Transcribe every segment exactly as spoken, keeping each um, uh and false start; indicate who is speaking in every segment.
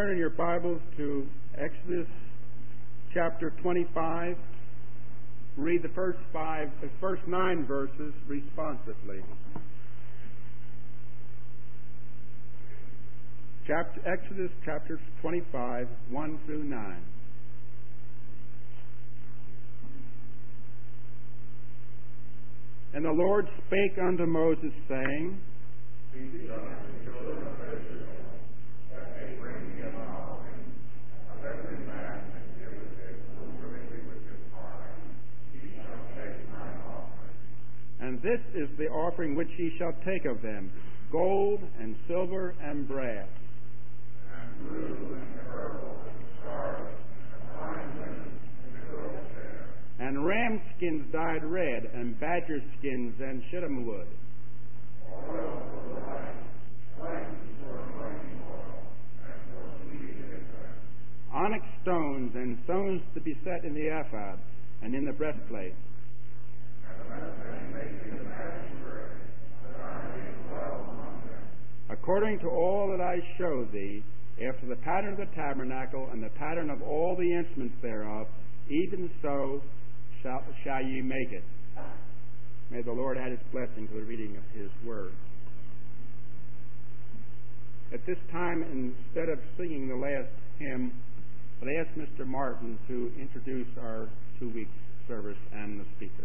Speaker 1: turn in your Bibles to Exodus chapter twenty-five. Read the first five, the first nine verses responsively. Chapter, Exodus chapter twenty-five, one through nine. And the Lord spake unto Moses, saying, and this is the offering which ye shall take of them, gold and silver and brass, and blue and purple and scarlet and fine linen and gold hair, and ram skins dyed red, and badger skins and shittim wood, oil for the lamp, flames for anointing oil, and for sweet incense, onyx stones and stones to be set in the ephod and in the breastplate, according to all that I show thee, after the pattern of the tabernacle and the pattern of all the instruments thereof, even so shall, shall ye make it. May the Lord add His blessing to the reading of His Word. At this time, instead of singing the last hymn, I'll ask Mister Martin to introduce our two-week service and the speakers.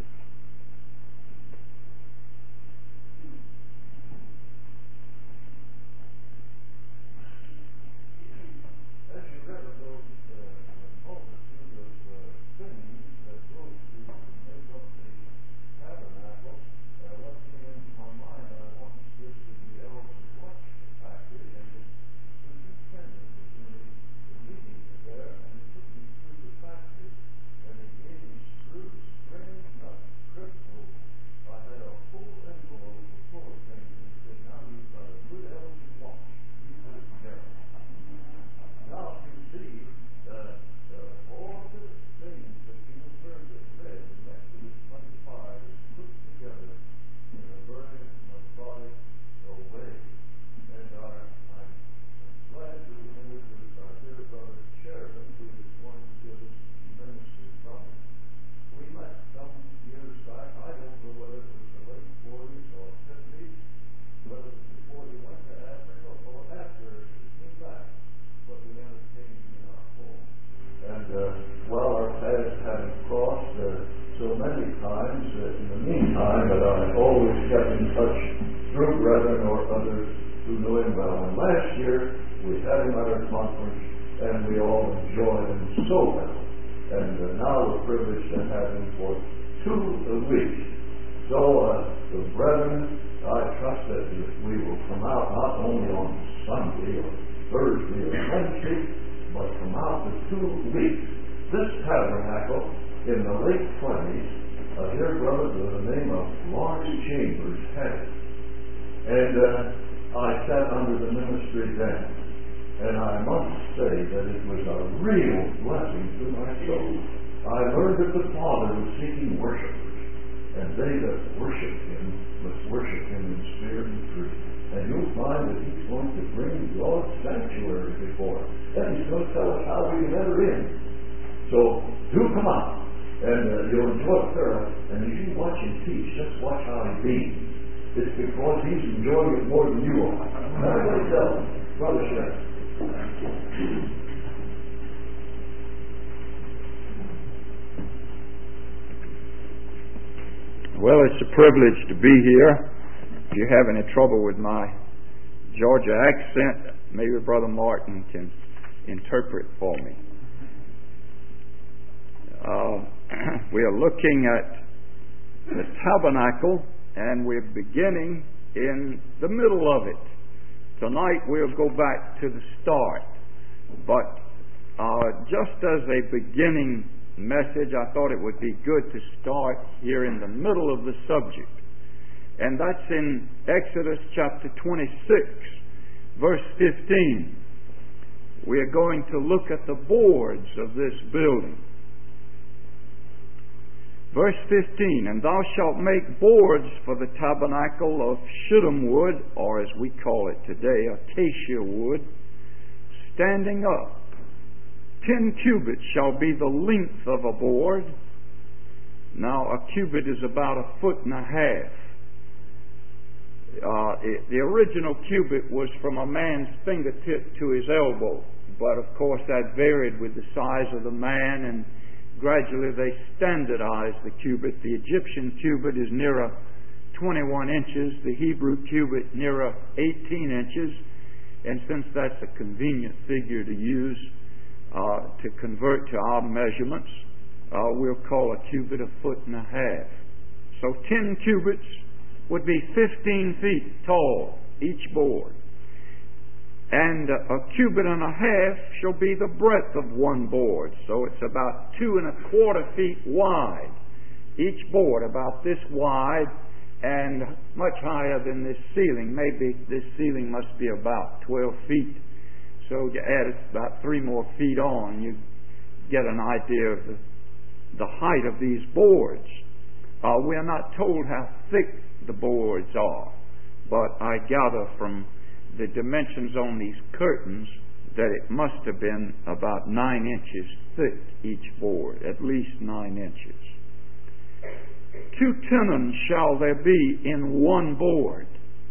Speaker 2: Well, it's a privilege to be here. If you have any trouble with my Georgia accent, maybe Brother Martin can interpret for me. Uh, we are looking at the tabernacle, and we're beginning in the middle of it. Tonight we'll go back to the start. But uh, just as a beginning message, I thought it would be good to start here in the middle of the subject. And that's in Exodus chapter twenty-six, verse fifteen. We are going to look at the boards of this building. Verse fifteen, and thou shalt make boards for the tabernacle of shittim wood, or as we call it today, acacia wood, standing up. Ten cubits shall be the length of a board. Now, a cubit is about a foot and a half. Uh, it, the original cubit was from a man's fingertip to his elbow, but of course that varied with the size of the man, and gradually they standardized the cubit. The Egyptian cubit is nearer twenty-one inches, the Hebrew cubit nearer eighteen inches, and since that's a convenient figure to use uh, to convert to our measurements, uh, we'll call a cubit a foot and a half. So ten cubits would be fifteen feet tall, each board. And a cubit and a half shall be the breadth of one board. So it's about two and a quarter feet wide. Each board about this wide and much higher than this ceiling. Maybe this ceiling must be about twelve feet. So you add about three more feet on, you get an idea of the, the height of these boards. Uh, we are not told how thick the boards are, but I gather from the dimensions on these curtains that it must have been about nine inches thick, each board, at least nine inches. Two tenons shall there be in one board,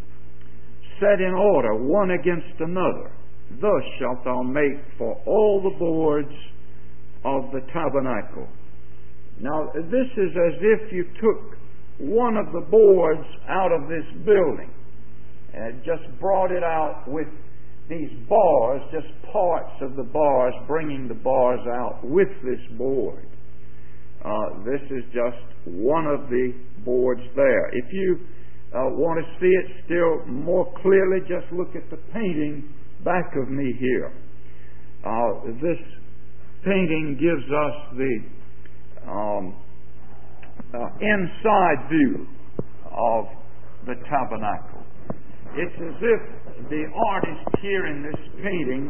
Speaker 2: set in order one against another. Thus shalt thou make for all the boards of the tabernacle. Now, this is as if you took one of the boards out of this building and just brought it out with these bars, just parts of the bars, bringing the bars out with this board. Uh, this is just one of the boards there. If you uh, want to see it still more clearly, just look at the painting back of me here. Uh, this painting gives us the um, uh, inside view of the tabernacle. It's as if the artist here in this painting,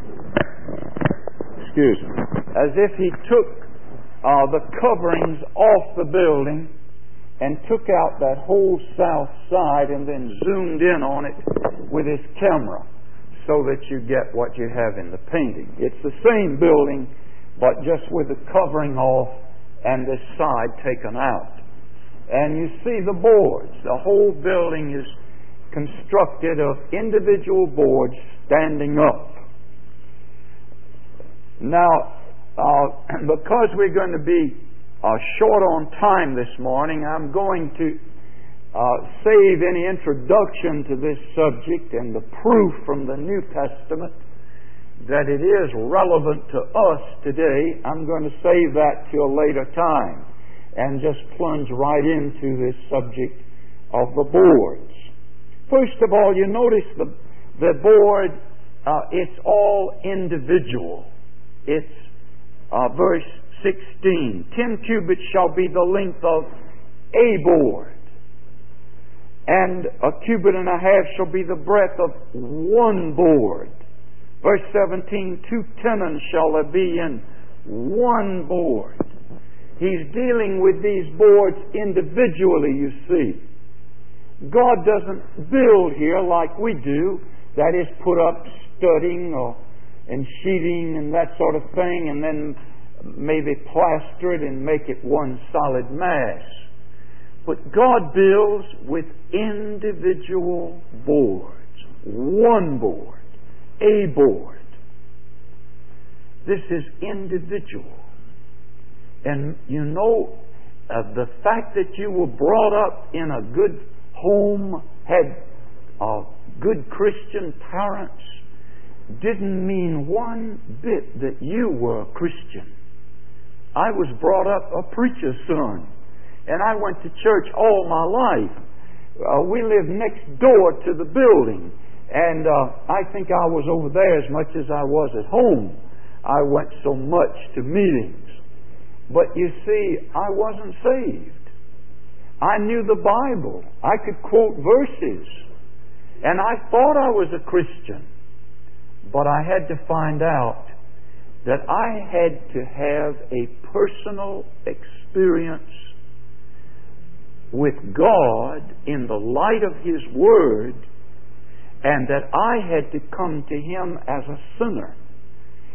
Speaker 2: excuse me, as if he took uh, the coverings off the building and took out that whole south side and then zoomed in on it with his camera so that you get what you have in the painting. It's the same building, but just with the covering off and this side taken out. And you see the boards. The whole building is constructed of individual boards standing up. Now, uh, because we're going to be uh, short on time this morning, I'm going to uh, save any introduction to this subject and the proof from the New Testament that it is relevant to us today. I'm going to save that to a later time and just plunge right into this subject of the boards. First of all, you notice the, the board, uh, it's all individual. It's uh, verse sixteen. Ten cubits shall be the length of a board, and a cubit and a half shall be the breadth of one board. Verse seventeen, two tenons shall there be in one board. He's dealing with these boards individually, you see. God doesn't build here like we do, that is, put up studding or, and sheeting and that sort of thing, and then maybe plaster it and make it one solid mass. But God builds with individual boards. One board. A board. This is individual. And you know, uh, the fact that you were brought up in a good home, had uh, good Christian parents, didn't mean one bit that you were a Christian. I was brought up a preacher's son, and I went to church all my life. Uh, we lived next door to the building, and uh, I think I was over there as much as I was at home. I went so much to meetings. But you see, I wasn't saved. I knew the Bible. I could quote verses. And I thought I was a Christian. But I had to find out that I had to have a personal experience with God in the light of His Word, and that I had to come to Him as a sinner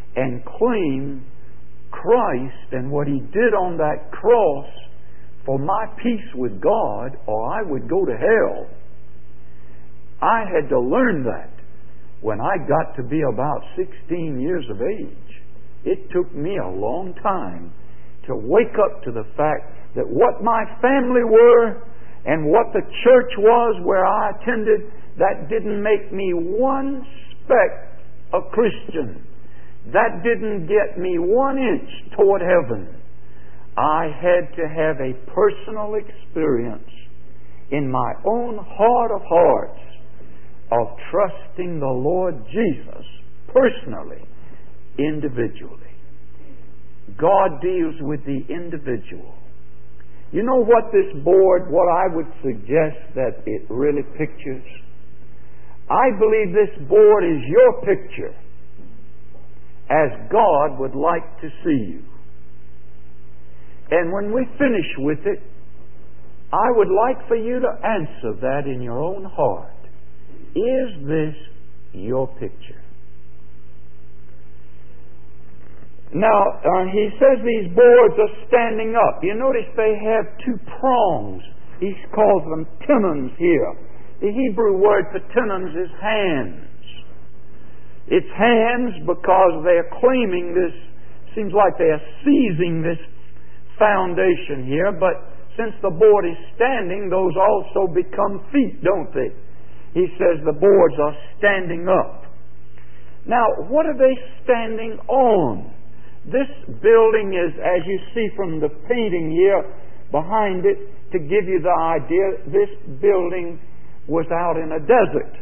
Speaker 3: and claim Christ and what He did on that cross for my peace with God, or I would go to hell. I had to learn that when I got to be about sixteen years of age. It took me a long time to wake up to the fact that what my family were and what the church was where I attended, that didn't make me one speck a Christian. That didn't get me one inch toward heaven. I had to have a personal experience in my own heart of hearts of trusting the Lord Jesus personally, individually. God deals with the individual. You know what this board, what I would suggest that it really pictures? I believe this board is your picture as God would like to see you. And when we finish with it, I would like for you to answer that in your own heart. Is this your picture? Now, uh, he says these boards are standing up. You notice they have two prongs. He calls them tenons here. The Hebrew word for tenons is hands. It's hands because they're claiming this, seems like they're seizing this foundation here, but since the board is standing, those also become feet, don't they? He says the boards are standing up. Now, what are they standing on? This building is, as you see from the painting here behind it, to give you the idea, this building was out in a desert.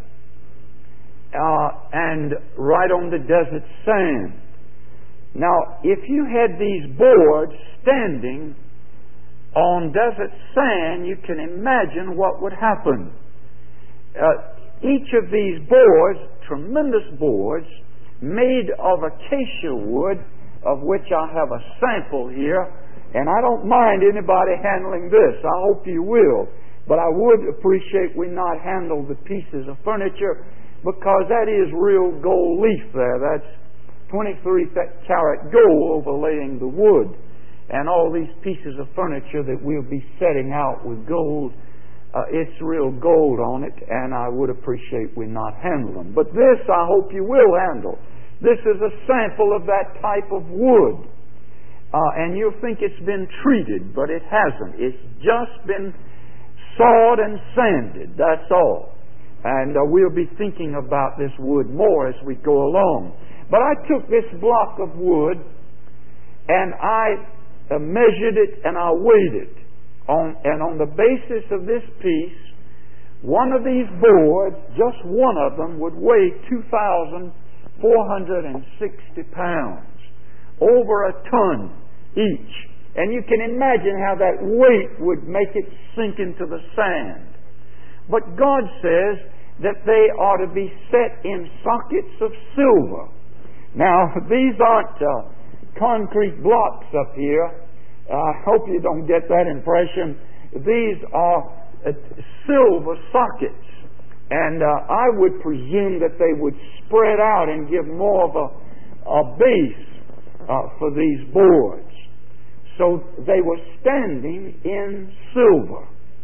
Speaker 3: Uh, and right on the desert sand. Now, if you had these boards standing on desert sand, you can imagine what would happen. Uh, each of these boards, tremendous boards, made of acacia wood, of which I have a sample here, and I don't mind anybody handling this. I hope you will. But I would appreciate we not handle the pieces of furniture, because that is real gold leaf there. That's twenty-three carat gold overlaying the wood. And all these pieces of furniture that we'll be setting out with gold, uh, it's real gold on it, and I would appreciate we not handle them. But this I hope you will handle. This is a sample of that type of wood. Uh, and you'll think it's been treated, but it hasn't. It's just been sawed and sanded, that's all. And uh, we'll be thinking about this wood more as we go along. But I took this block of wood and I uh, measured it and I weighed it. On, and on the basis of this piece, one of these boards, just one of them, would weigh two thousand four hundred sixty pounds. Over a ton each. And you can imagine how that weight would make it sink into the sand. But God says that they are to be set in sockets of silver. Now, these aren't uh, concrete blocks up here. I hope you don't get that impression. These are uh, silver sockets. And uh, I would presume that they would spread out and give more of a, a base uh, for these boards. So they were standing in silver.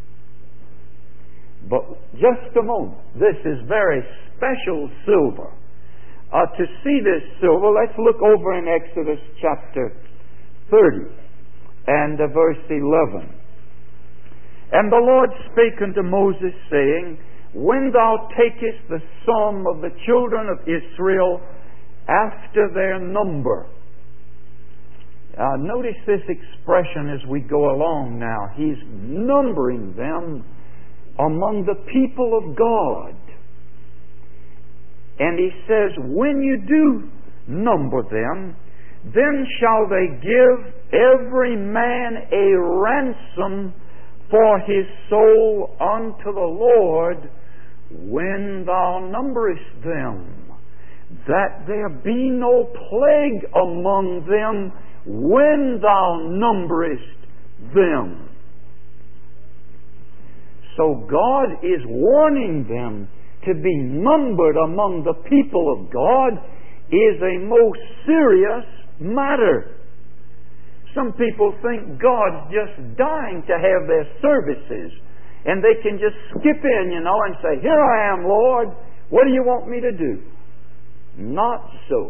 Speaker 3: But just a moment. This is very special silver. Uh, to see this silver, let's look over in Exodus chapter thirty and uh, verse eleven. And the Lord spake unto Moses, saying, When thou takest the sum of the children of Israel after their number. Uh, notice this expression as we go along now. He's numbering them among the people of God. And he says, when you do number them, then shall they give every man a ransom for his soul unto the Lord when thou numberest them, that there be no plague among them when thou numberest them. So God is warning them to be numbered among the people of God is a most serious matter. Some people think God's just dying to have their services, and they can just skip in, you know, and say, "Here I am, Lord. What do you want me to do?" Not so.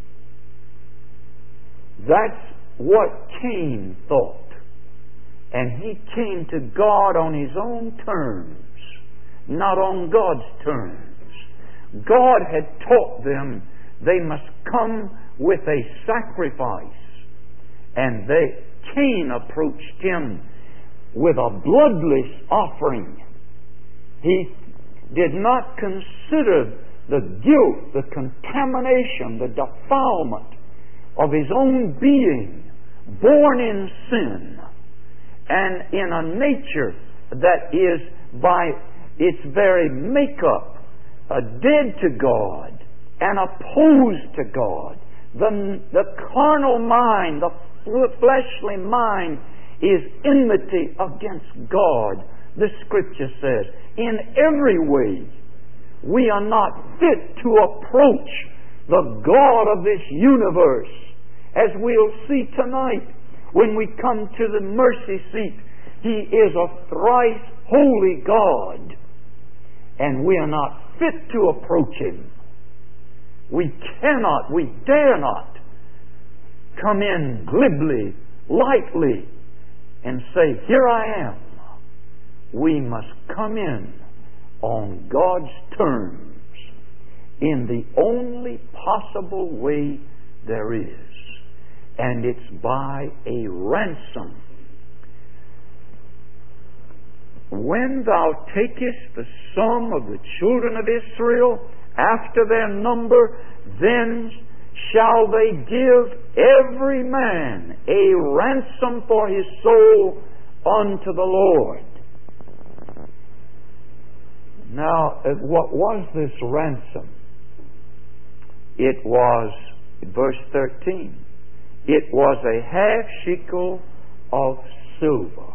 Speaker 3: That's what Cain thought. And he came to God on his own terms, not on God's terms. God had taught them they must come with a sacrifice. And they, Cain approached him with a bloodless offering. He did not consider the guilt, the contamination, the defilement of his own being, born in sin, and in a nature that is by its very makeup uh, dead to God and opposed to God. The, the carnal mind, the fleshly mind is enmity against God. The Scripture says, in every way, we are not fit to approach the God of this universe. As we'll see tonight, when we come to the mercy seat, He is a thrice holy God, and we are not fit to approach Him. We cannot, we dare not come in glibly, lightly, and say, "Here I am." We must come in on God's terms in the only possible way there is, and it's by a ransom. When thou takest the sum of the children of Israel after their number, then shall they give every man a ransom for his soul unto the Lord. Now, what was this ransom? It was, verse thirteen, it was a half shekel of silver.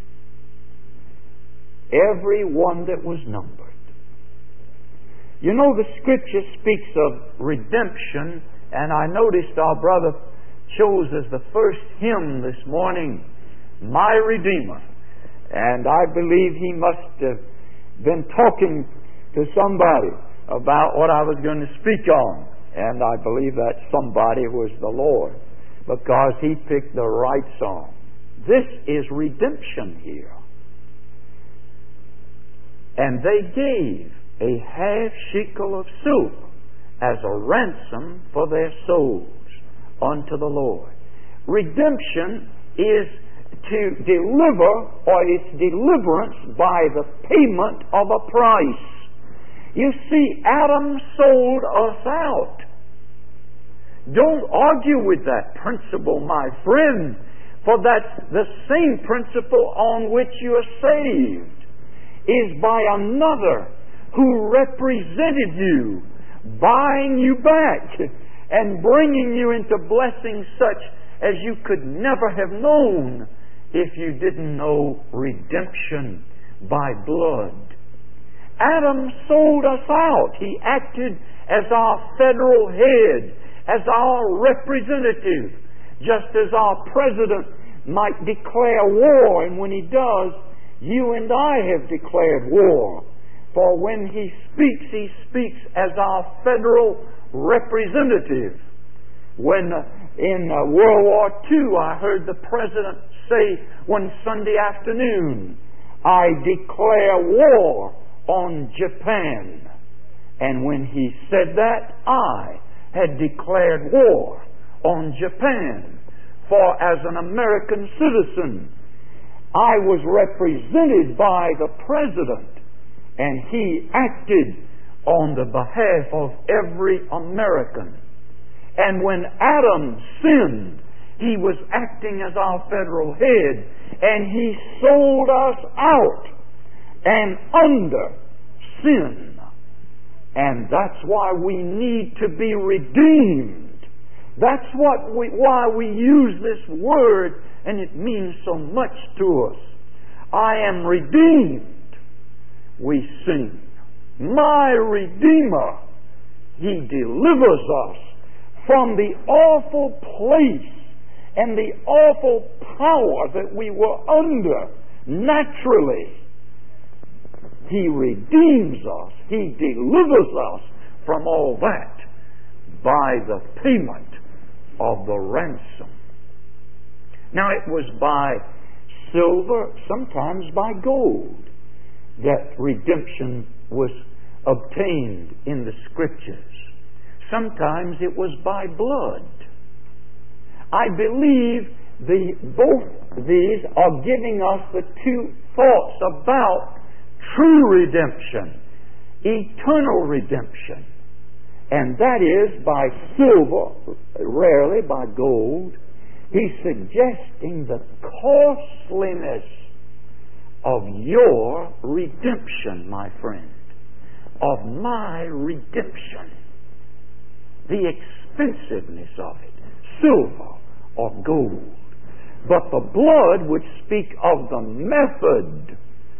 Speaker 3: Every one that was numbered. You know, the Scripture speaks of redemption, and I noticed our brother chose as the first hymn this morning, "My Redeemer." And I believe he must have been talking to somebody about what I was going to speak on. And I believe that somebody was the Lord, because he picked the right song. This is redemption here. And they gave a half shekel of silver as a ransom for their souls unto the Lord. Redemption is to deliver, or it's deliverance by the payment of a price. You see, Adam sold us out. Don't argue with that principle, my friend, for that's the same principle on which you are saved, is by another who represented you, buying you back and bringing you into blessings such as you could never have known if you didn't know redemption by blood. Adam sold us out. He acted as our federal head, as our representative, just as our president might declare war, and when he does, you and I have declared war. For when he speaks, he speaks as our federal representative. When uh, in uh, World War Two, I heard the president say one Sunday afternoon, "I declare war on Japan." And when he said that, I had declared war on Japan. For as an American citizen, I was represented by the president, and he acted on the behalf of every American. And when Adam sinned, he was acting as our federal head, and he sold us out and under sin. And that's why we need to be redeemed. That's what we, why we use this word, and it means so much to us. I am redeemed. We sing, "My Redeemer, He delivers us from the awful place and the awful power that we were under naturally. He redeems us. He delivers us from all that by the payment of the ransom. Now it was by silver, sometimes by gold, that redemption was obtained in the Scriptures. Sometimes it was by blood. I believe the, both these are giving us the two thoughts about true redemption, eternal redemption. And that is by silver, rarely by gold. He's suggesting the costliness of your redemption, my friend, of my redemption, the expensiveness of it, silver or gold. But the blood would speak of the method,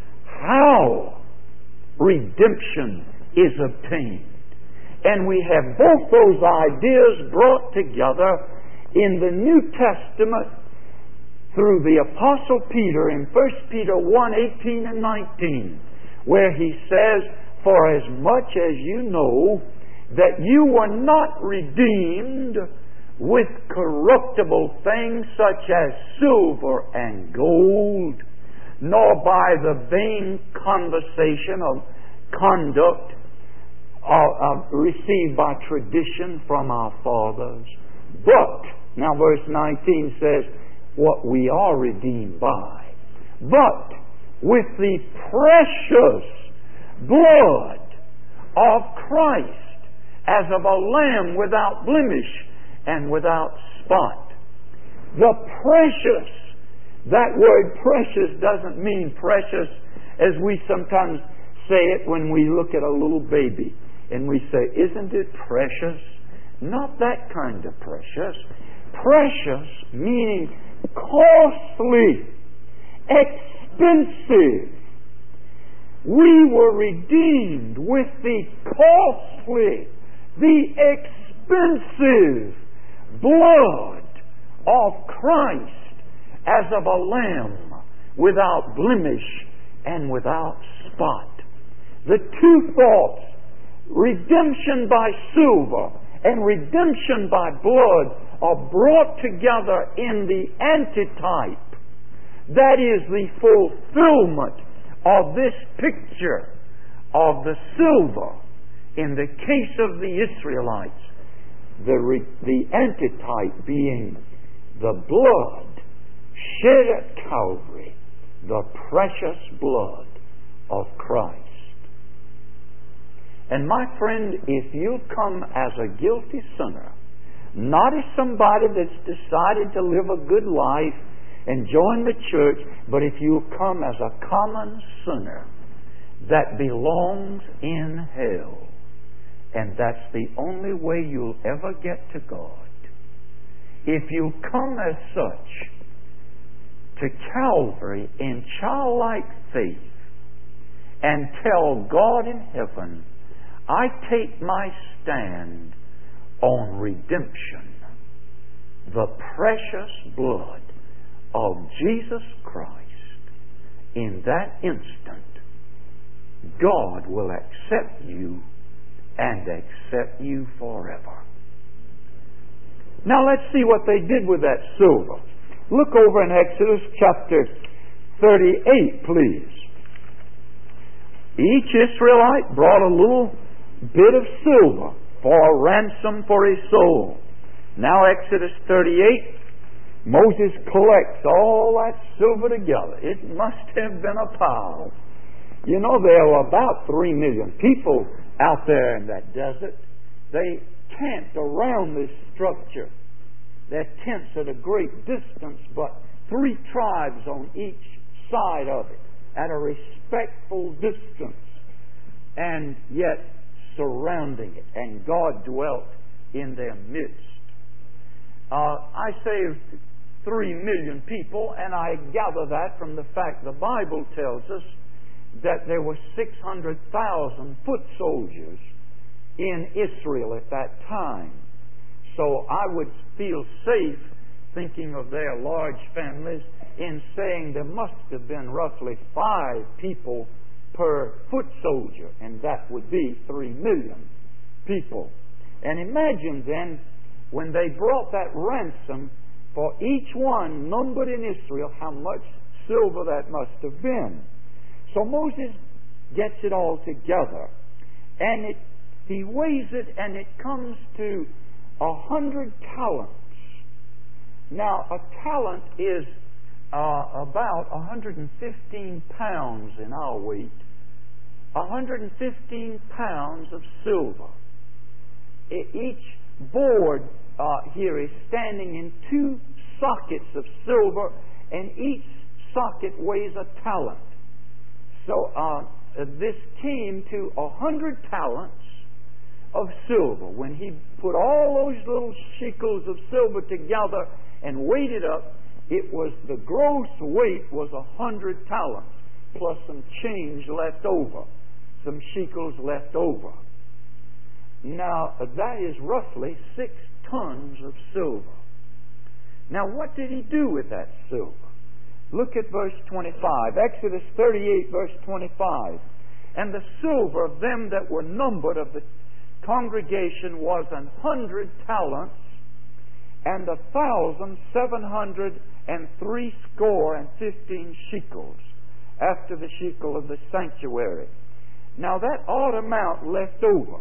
Speaker 3: how redemption is obtained. And we have both those ideas brought together in the New Testament through the Apostle Peter in First Peter one, eighteen and nineteen, where he says, "For as much as you know that you were not redeemed with corruptible things such as silver and gold, nor by the vain conversation of conduct uh, uh, received by tradition from our fathers, but," now verse nineteen says, "what we are redeemed by, but with the precious blood of Christ, as of a lamb without blemish and without spot." The precious, that word precious doesn't mean precious as we sometimes say it when we look at a little baby and we say, "Isn't it precious?" Not that kind of precious. Precious meaning costly, expensive. We were redeemed with the costly, the expensive blood of Christ as of a lamb without blemish and without spot. The two thoughts, redemption by silver and redemption by blood, are brought together in the antitype. That is the fulfillment of this picture of the silver in the case of the Israelites, the, re, the antitype being the blood shed at Calvary, the precious blood of Christ. And my friend, if you come as a guilty sinner, not as somebody that's decided to live a good life and join the church, but if you come as a common sinner that belongs in hell, and that's the only way you'll ever get to God. If you come as such to Calvary in childlike faith and tell God in heaven, "I take my stand on redemption, the precious blood of Jesus Christ," in that instant, God will accept you and accept you forever. Now let's see what they did with that silver. Look over in Exodus chapter thirty-eight, please. Each Israelite brought a little bit of silver for a ransom for his soul. Now Exodus thirty-eight, Moses collects all that silver together. It must have been a pile. You know, there were about three million people out there in that desert. They camped around this structure. Their tents at a great distance, but three tribes on each side of it at a respectful distance, and yet surrounding it, and God dwelt in their midst. Uh, I say three million people, and I gather that from the fact the Bible tells us that there were six hundred thousand foot soldiers in Israel at that time. So I would feel safe thinking of their large families in saying there must have been roughly five people per foot soldier, and that would be three million people. And imagine then, when they brought that ransom for each one numbered in Israel, how much silver that must have been. So Moses gets it all together, and it, he weighs it, and it comes to a hundred talents. Now, a talent is uh, about one hundred fifteen pounds in our weight. one hundred fifteen pounds of silver. Each board uh, here is standing in two sockets of silver, and each socket weighs a talent. So uh, this came to a hundred talents of silver. When he put all those little shekels of silver together and weighed it up, it was the gross weight was a hundred talents, plus some change left over, some shekels left over. Now, that is roughly six tons of silver. Now, what did he do with that silver? Look at verse twenty-five. Exodus thirty-eight, verse twenty-five. And the silver of them that were numbered of the congregation was an hundred talents, and a thousand seven hundred and three score and fifteen shekels, after the shekel of the sanctuary. Now, that odd amount left over.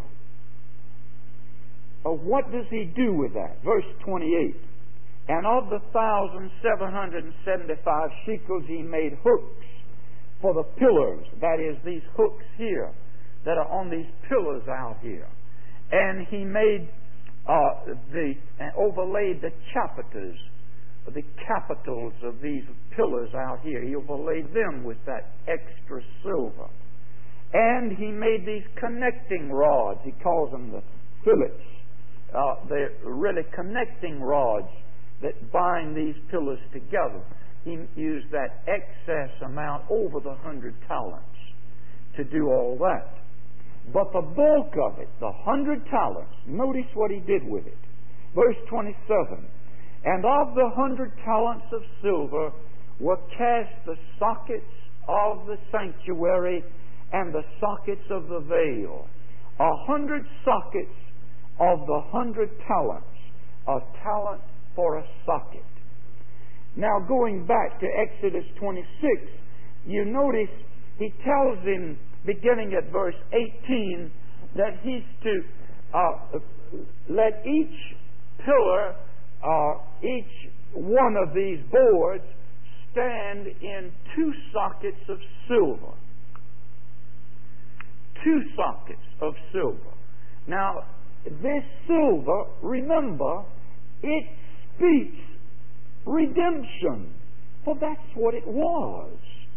Speaker 3: Uh, what does he do with that? Verse twenty-eight. And of the thousand seven hundred and seventy-five shekels he made hooks for the pillars. That is, these hooks here that are on these pillars out here. And he made uh, the and overlaid the chapiters, the capitals of these pillars out here. He overlaid them with that extra silver. And he made these connecting rods. He calls them the fillets. Uh, they're really connecting rods that bind these pillars together. He used that excess amount over the hundred talents to do all that. But the bulk of it, the hundred talents, notice what he did with it. Verse twenty-seven. And of the hundred talents of silver were cast the sockets of the sanctuary and the sockets of the veil. A hundred sockets of the hundred talents. A talent for a socket. Now, going back to Exodus twenty-six, you notice he tells him, beginning at verse eighteen, that he's to uh, let each pillar, uh, each one of these boards, stand in two sockets of silver. Two sockets of silver. Now, this silver, remember, it speaks redemption, for that's what it was.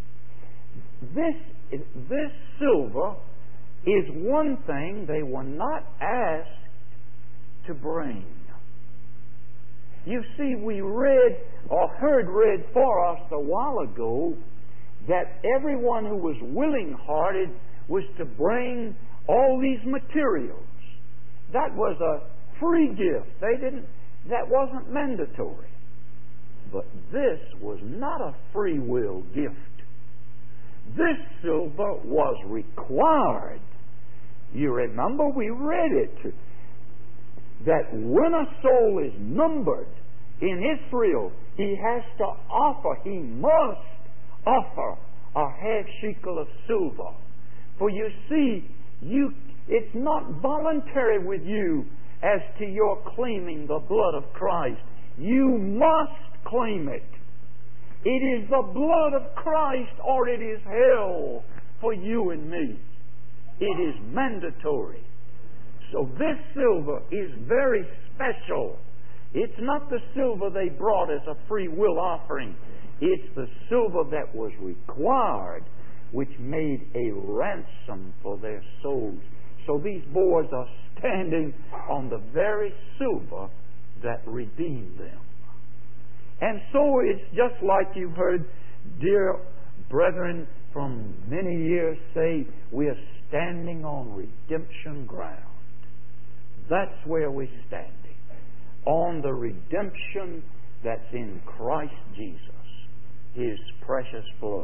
Speaker 3: This, this silver is one thing they were not asked to bring. You see, we read or heard read for us a while ago that everyone who was willing-hearted was to bring all these materials. That was a free gift. They didn't. That wasn't mandatory. But this was not a free will gift. This silver was required. You remember we read it, that when a soul is numbered in Israel, he has to offer, he must offer a half shekel of silver. For you see, you it's not voluntary with you as to your claiming the blood of Christ. You must claim it. It is the blood of Christ, or it is hell for you and me. It is mandatory. So this silver is very special. It's not the silver they brought as a free will offering. It's the silver that was required, which made a ransom for their souls. So these boards are standing on the very silver that redeemed them. And so it's just like you've heard dear brethren from many years say, we are standing on redemption ground. That's where we're standing. on the redemption that's in Christ Jesus, His precious blood.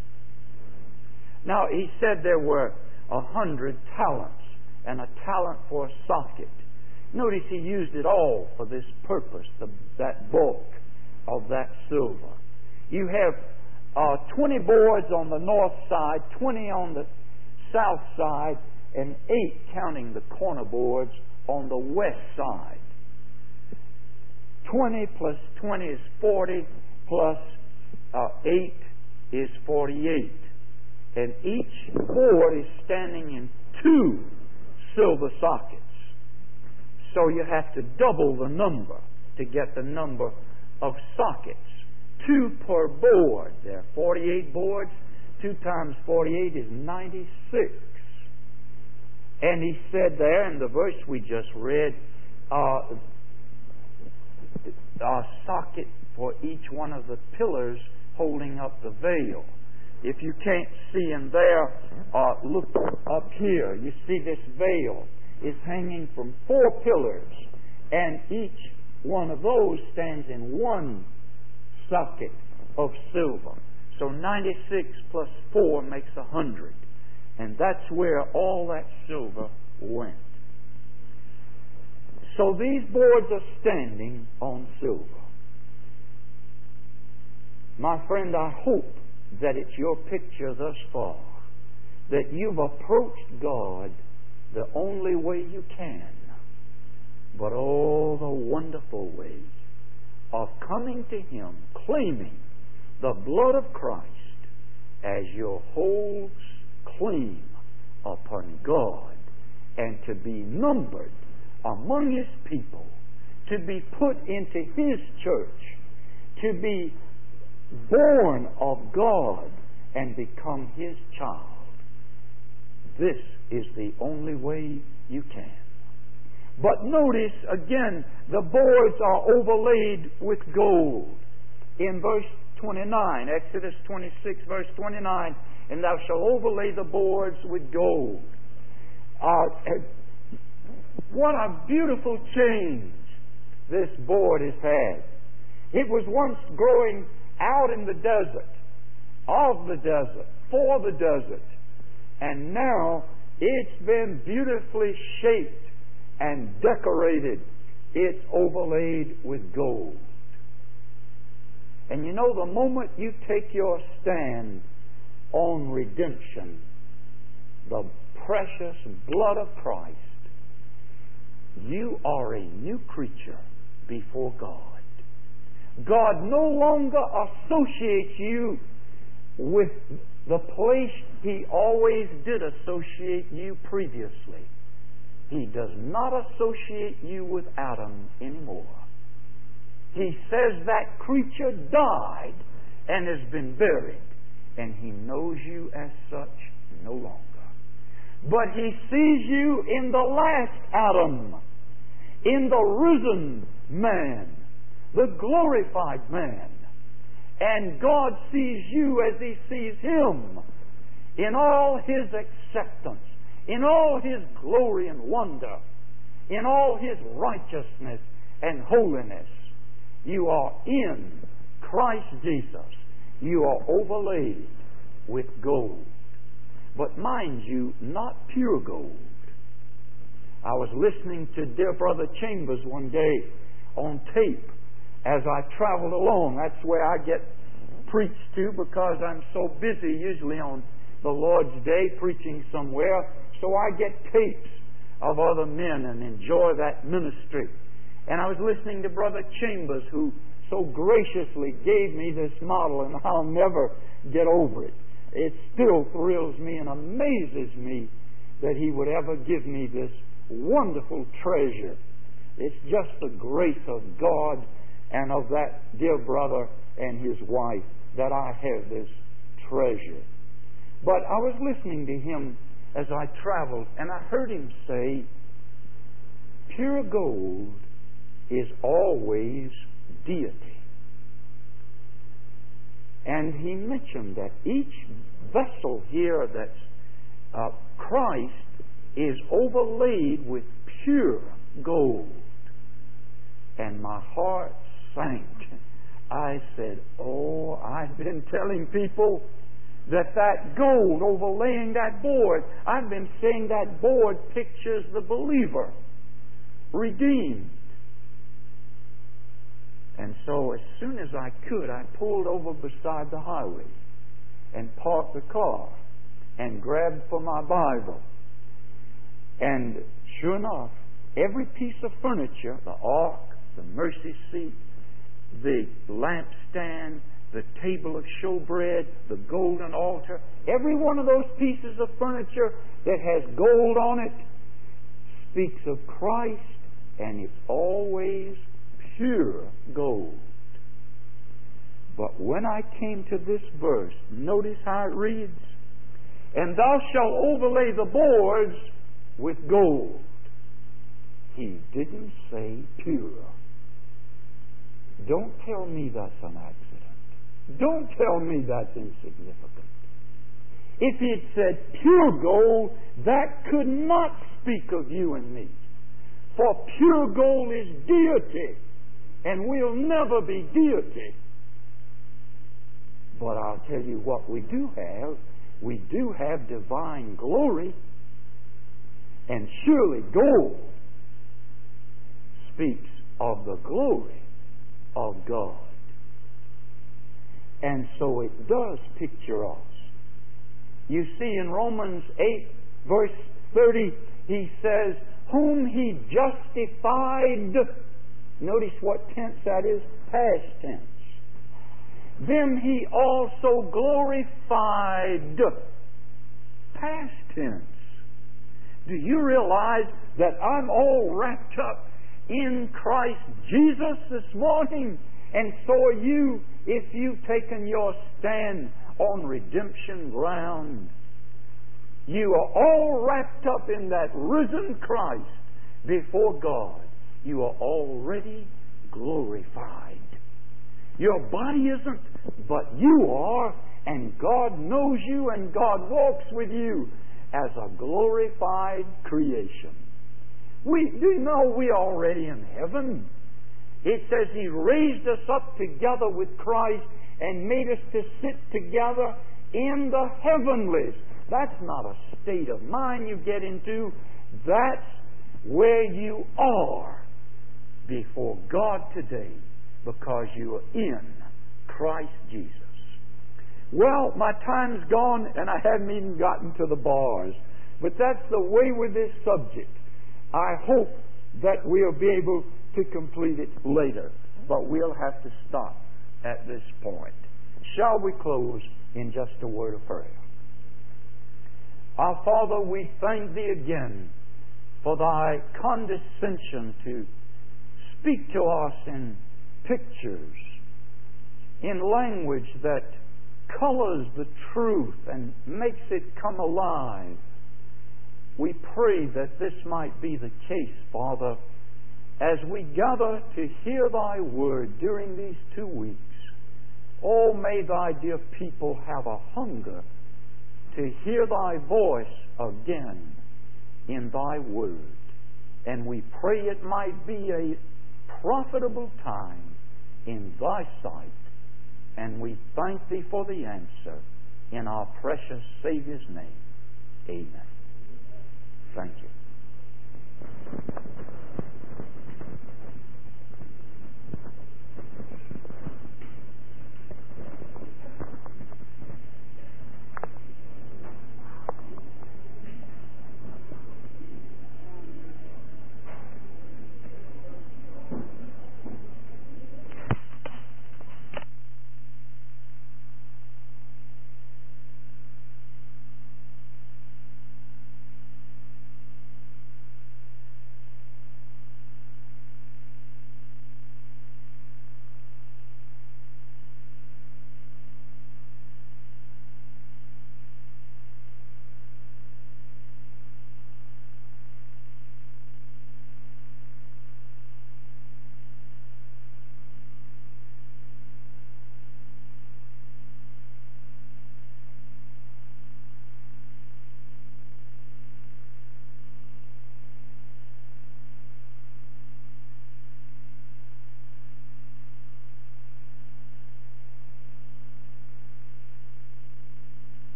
Speaker 3: Now, he said there were a hundred talents and a talent for a socket. Notice he used it all for this purpose, the, that bulk of that silver. You have uh, twenty boards on the north side, twenty on the south side, and eight, counting the corner boards, on the west side. twenty plus twenty is forty, plus uh, eight is forty-eight. And each board is standing in two silver sockets. So you have to double the number to get the number of sockets. Two per board. There are forty-eight boards. Two times forty-eight is ninety-six. And he said there in the verse we just read, uh, a socket for each one of the pillars holding up the veil. If you can't see in there, uh, look up here. You see this veil is hanging from four pillars, and each one of those stands in one socket of silver. So ninety-six plus four makes a hundred. And that's where all that silver went. So these boards are standing on silver. My friend, I hope that it's your picture thus far, that you've approached God the only way you can, but oh, the wonderful way of coming to Him, claiming the blood of Christ as your whole claim upon God, and to be numbered among His people, to be put into His church, to be born of God and become His child. This is the only way you can. But notice again, the boards are overlaid with gold. In verse twenty-nine, Exodus twenty-six, verse twenty-nine, and thou shalt overlay the boards with gold. Uh, what a beautiful change this board has had. It was once growing out in the desert, of the desert, for the desert, and now it's been beautifully shaped and decorated. It's overlaid with gold. And you know, the moment you take your stand on redemption, the precious blood of Christ, you are a new creature before God. God no longer associates you with the place He always did associate you previously. He does not associate you with Adam anymore. He says that creature died and has been buried, and He knows you as such no longer. But He sees you in the last Adam, in the risen man, the glorified man. And God sees you as He sees Him, in all His acceptance, in all His glory and wonder, in all His righteousness and holiness. You are in Christ Jesus. You are overlaid with gold. But mind you, not pure gold. I was listening to dear Brother Chambers one day on tape as I traveled along. That's where I get preached to, because I'm so busy usually on the Lord's Day preaching somewhere. So I get tapes of other men and enjoy that ministry. And I was listening to Brother Chambers, who so graciously gave me this model, and I'll never get over it. It still thrills me and amazes me that he would ever give me this wonderful treasure. It's just the grace of God and of that dear brother and his wife that I have this treasure. But I was listening to him as I traveled, and I heard him say, pure gold is always deity. And he mentioned that each vessel here that's uh, Christ is overlaid with pure gold. And my heart sank. I said, oh, I've been telling people that that gold overlaying that board, I've been saying that board pictures the believer, redeemed. And so as soon as I could, I pulled over beside the highway and parked the car and grabbed for my Bible. And sure enough, every piece of furniture, the ark, the mercy seat, the lampstand, the table of showbread, the golden altar, every one of those pieces of furniture that has gold on it speaks of Christ, and it's always pure gold. But when I came to this verse, notice how it reads, and thou shalt overlay the boards with gold. He didn't say pure. Don't tell me that's an accident. Don't tell me that's insignificant. If he had said pure gold, that could not speak of you and me. For pure gold is deity, and we'll never be deity. But I'll tell you what we do have. We do have divine glory, and surely gold speaks of the glory of God. And so it does picture us. You see in Romans eight verse thirty, he says, whom he justified. Notice what tense that is? Past tense. Them he also glorified. Past tense. Do you realize that I'm all wrapped up in Christ Jesus this morning? And so are you, if you've taken your stand on redemption ground. You are all wrapped up in that risen Christ before God. You are already glorified. Your body isn't, but you are, and God knows you, and God walks with you as a glorified creation. We do know we are already in heaven. It says He raised us up together with Christ and made us to sit together in the heavenlies. That's not a state of mind you get into. That's where you are before God today, because you are in Christ Jesus. Well, my time's gone and I haven't even gotten to the bars. But that's the way with this subject. I hope that we'll be able to complete it later. But we'll have to stop at this point. Shall we close in just a word of prayer? Our Father, we thank Thee again for Thy condescension to speak to us in pictures, in language that colors the truth and makes it come alive. We pray that this might be the case, Father, as we gather to hear Thy word during these two weeks. Oh, may Thy dear people have a hunger to hear Thy voice again in Thy word. And we pray it might be a profitable time in Thy sight. And we thank Thee for the answer in our precious Savior's name. Amen. Thank you.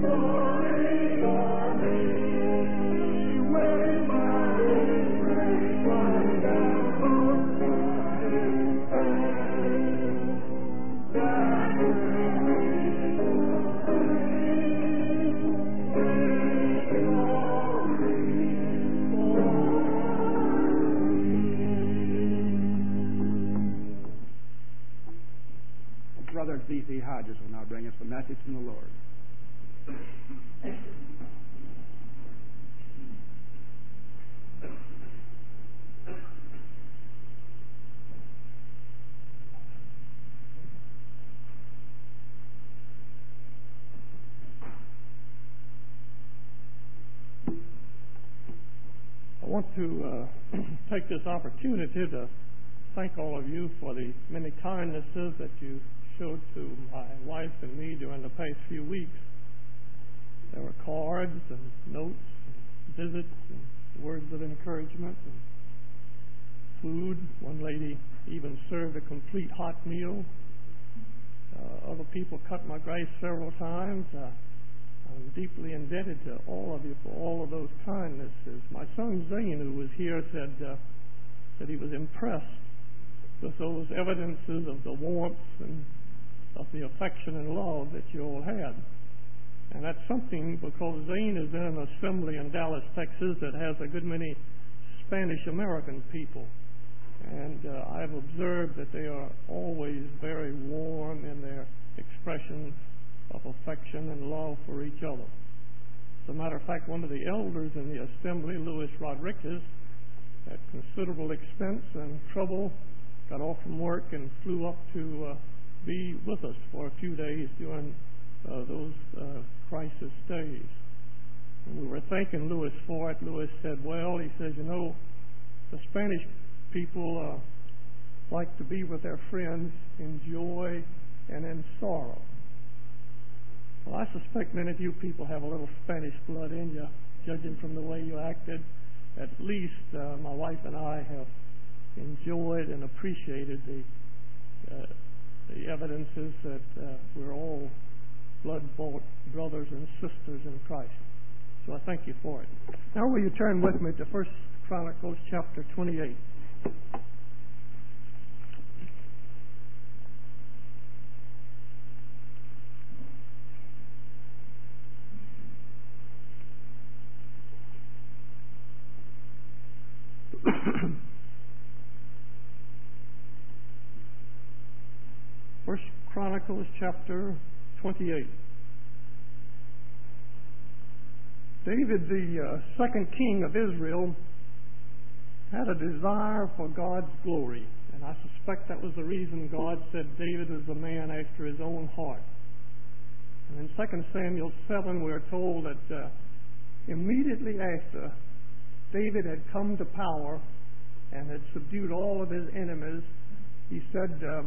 Speaker 1: Brother B C Hodges will now bring us the message from the Lord.
Speaker 4: I want to uh, take this opportunity to thank all of you for the many kindnesses that you showed to my wife and me during the past few weeks. There were cards and notes and visits and words of encouragement and food. One lady even served a complete hot meal. Uh, other people cut my grass several times. Uh, I'm deeply indebted to all of you for all of those kindnesses. My son Zane, who was here, said uh, that he was impressed with those evidences of the warmth and of the affection and love that you all had. And that's something because Zane is in an assembly in Dallas, Texas that has a good many Spanish-American people. And uh, I've observed that they are always very warm in their expressions of affection and love for each other. As a matter of fact, one of the elders in the assembly, Luis Rodriguez, at considerable expense and trouble, got off from work and flew up to uh, be with us for a few days during uh, those uh, crisis days. And we were thanking Louis for it. Louis said, well, he says, you know, the Spanish people uh, like to be with their friends in joy and in sorrow. Well, I suspect many of you people have a little Spanish blood in you, judging from the way you acted. At least uh, my wife and I have enjoyed and appreciated the uh, the evidences that uh, we're all blood-bought brothers and sisters in Christ. So I thank you for it. Now will you turn with me to First Chronicles chapter twenty-eight. First Chronicles chapter twenty-eight. David, the uh, second king of Israel, had a desire for God's glory. And I suspect that was the reason God said David was a man after his own heart. And in Second Samuel seven, we are told that uh, immediately after David had come to power and had subdued all of his enemies, he said, uh,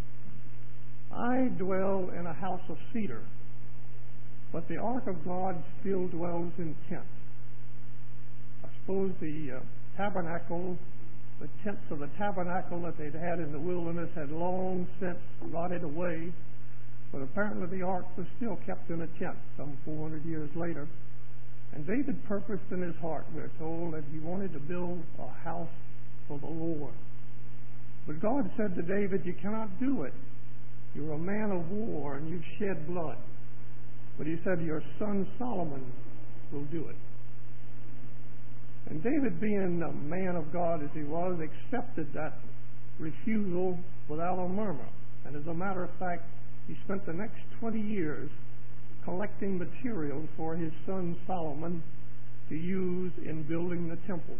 Speaker 4: I dwell in a house of cedar, but the ark of God still dwells in tents. I suppose the uh, tabernacle, the tents of the tabernacle that they'd had in the wilderness had long since rotted away, but apparently the ark was still kept in a tent some four hundred years later. And David purposed in his heart, we're told, that he wanted to build a house for the Lord. But God said to David, you cannot do it. You're a man of war and you've shed blood. But he said, your son Solomon will do it. And David, being a man of God as he was, accepted that refusal without a murmur. And as a matter of fact, he spent the next twenty years collecting materials for his son Solomon to use in building the temple.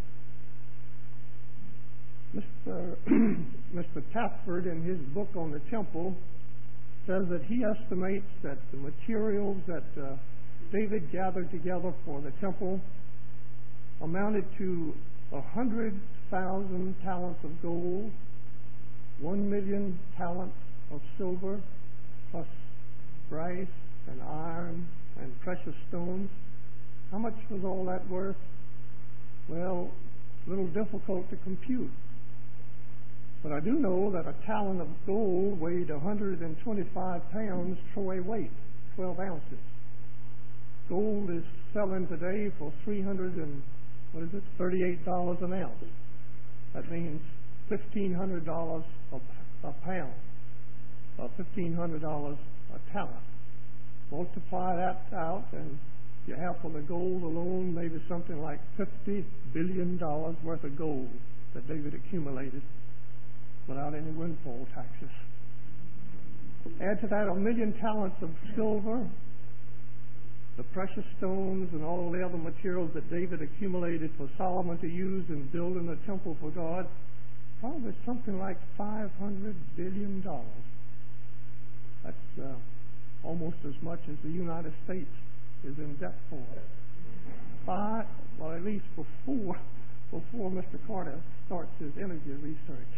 Speaker 4: Mister Mister Tatford, in his book on the temple, says that he estimates that the materials that uh, David gathered together for the temple amounted to a hundred thousand talents of gold, one million talents of silver, plus brass and iron and precious stones. How much was all that worth? Well, a little difficult to compute. But I do know that a talent of gold weighed one hundred twenty-five pounds Troy weight, twelve ounces. Gold is selling today for three hundred and what is it, thirty-eight dollars an ounce. That means fifteen hundred dollars a, a pound, or fifteen hundred dollars a talent. Multiply that out, and you have for the gold alone maybe something like fifty billion dollars worth of gold that David accumulated without any windfall taxes. Add to that a million talents of silver, the precious stones, and all the other materials that David accumulated for Solomon to use in building a temple for God. Probably something like five hundred billion dollars. That's uh, almost as much as the United States is in debt for. Five, well, at least before, before Mister Carter starts his energy research.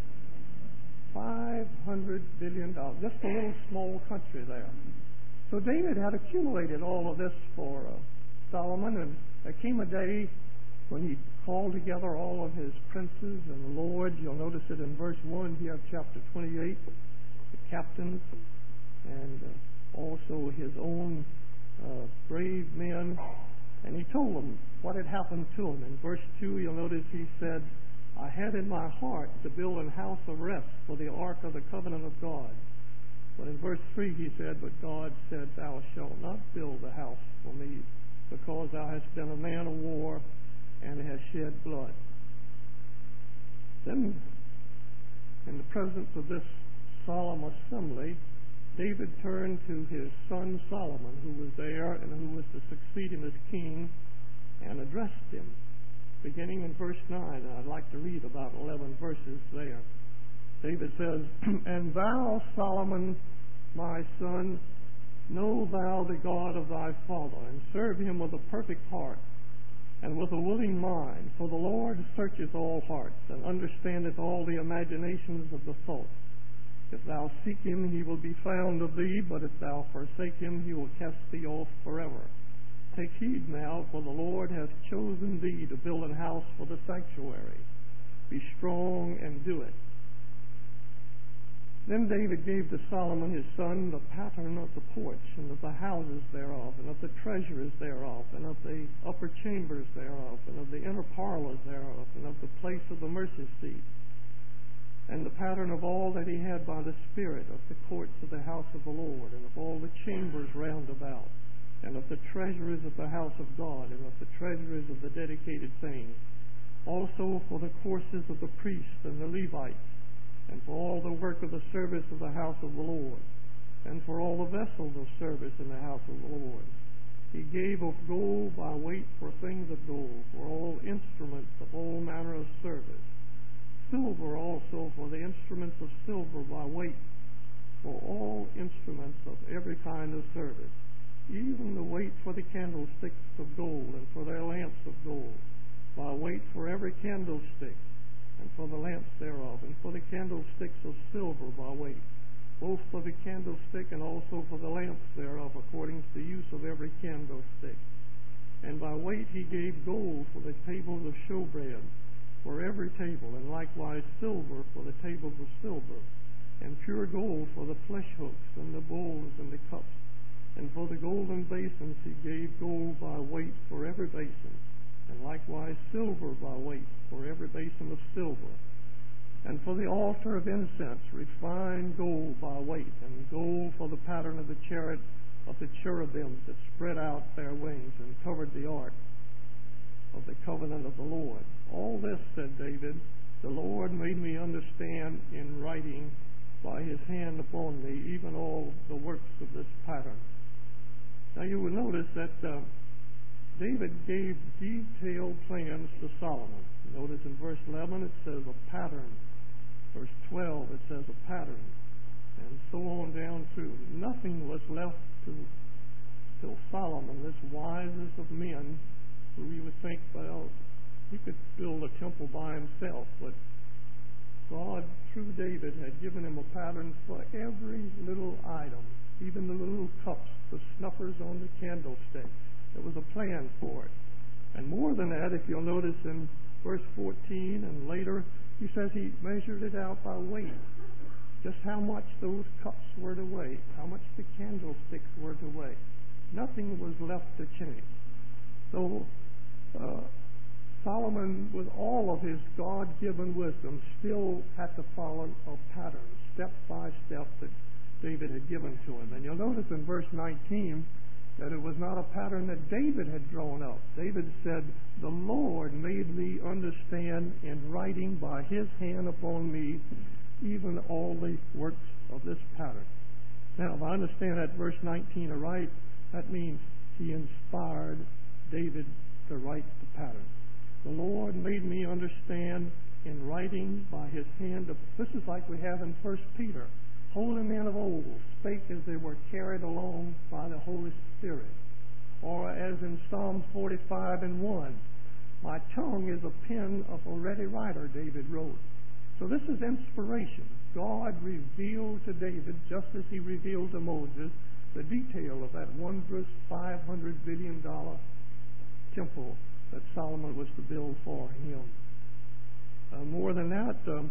Speaker 4: five hundred billion dollars. Just a little small country there. So David had accumulated all of this for uh, Solomon, and there came a day when he called together all of his princes and lords. You'll notice it in verse one here of chapter twenty-eight, the captains, and uh, also his own uh, brave men. And he told them what had happened to him. In verse two, you'll notice he said, I had in my heart to build an house of rest for the ark of the covenant of God. But in verse three he said, But God said, Thou shalt not build a house for me, because thou hast been a man of war and hast shed blood. Then, in the presence of this solemn assembly, David turned to his son Solomon, who was there and who was to succeed him as king, and addressed him. Beginning in verse nine, I'd like to read about eleven verses there. David says, And thou, Solomon, my son, know thou the God of thy father, and serve him with a perfect heart, and with a willing mind. For the Lord searcheth all hearts, and understandeth all the imaginations of the thoughts. If thou seek him, he will be found of thee, but if thou forsake him, he will cast thee off forever. Take heed now, for the Lord hath chosen thee to build an house for the sanctuary. Be strong and do it. Then David gave to Solomon his son the pattern of the porch, and of the houses thereof, and of the treasuries thereof, and of the upper chambers thereof, and of the inner parlors thereof, and of the place of the mercy seat, and the pattern of all that he had by the Spirit of the courts of the house of the Lord, and of all the chambers round about, and of the treasuries of the house of God, and of the treasuries of the dedicated things, also for the courses of the priests and the Levites, and for all the work of the service of the house of the Lord, and for all the vessels of service in the house of the Lord. He gave of gold by weight for things of gold, for all instruments of all manner of service. Silver also for the instruments of silver by weight, for all instruments of every kind of service. Even the weight for the candlesticks of gold, and for their lamps of gold, by weight for every candlestick, and for the lamps thereof, and for the candlesticks of silver by weight, both for the candlestick and also for the lamps thereof, according to the use of every candlestick. And by weight he gave gold for the tables of showbread, for every table, and likewise silver for the tables of silver, and pure gold for the flesh hooks, and the bowls, and the cups. And for the golden basins he gave gold by weight for every basin, and likewise silver by weight for every basin of silver. And for the altar of incense, refined gold by weight, and gold for the pattern of the chariot of the cherubims that spread out their wings and covered the ark of the covenant of the Lord. All this, said David, the Lord made me understand in writing by his hand upon me, even all the works of this pattern. Now you will notice that uh, David gave detailed plans to Solomon. Notice in verse eleven it says a pattern. Verse twelve it says a pattern. And so on down through. Nothing was left to till Solomon, this wisest of men, who you would think, well, he could build a temple by himself, but God, through David, had given him a pattern for every little item, even the little cups, the snuffers on the candlestick. There was a plan for it. And more than that, if you'll notice in verse fourteen and later, he says he measured it out by weight. Just how much those cups were to weigh, how much the candlesticks were to weigh. Nothing was left to chance. So uh, Solomon, with all of his God-given wisdom, still had to follow a pattern, step by step, that David had given to him. And you'll notice in verse nineteen that it was not a pattern that David had drawn up. David said, "The Lord made me understand in writing by his hand upon me even all the works of this pattern." Now, if I understand that verse nineteen aright, that means he inspired David to write the pattern. The Lord made me understand in writing by his hand. Of, this is like we have in First Peter. Holy men of old spake as they were carried along by the Holy Spirit. Or as in Psalm forty-five and one, my tongue is a pen of a ready writer, David wrote. So this is inspiration. God revealed to David, just as he revealed to Moses, the detail of that wondrous five hundred billion dollars temple that Solomon was to build for him. Uh, more than that, um,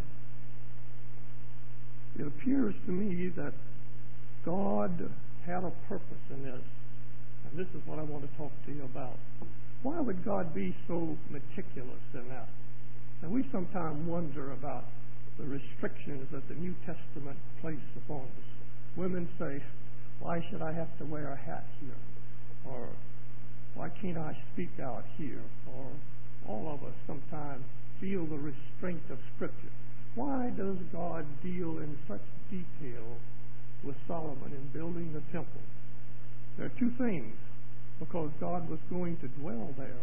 Speaker 4: it appears to me that God had a purpose in this. And this is what I want to talk to you about. Why would God be so meticulous in that? And we sometimes wonder about the restrictions that the New Testament placed upon us. Women say, "Why should I have to wear a hat here?" Or, "Why can't I speak out here?" Or, all of us sometimes feel the restraint of Scripture. Why does God deal in such detail with Solomon in building the temple? There are two things. Because God was going to dwell there.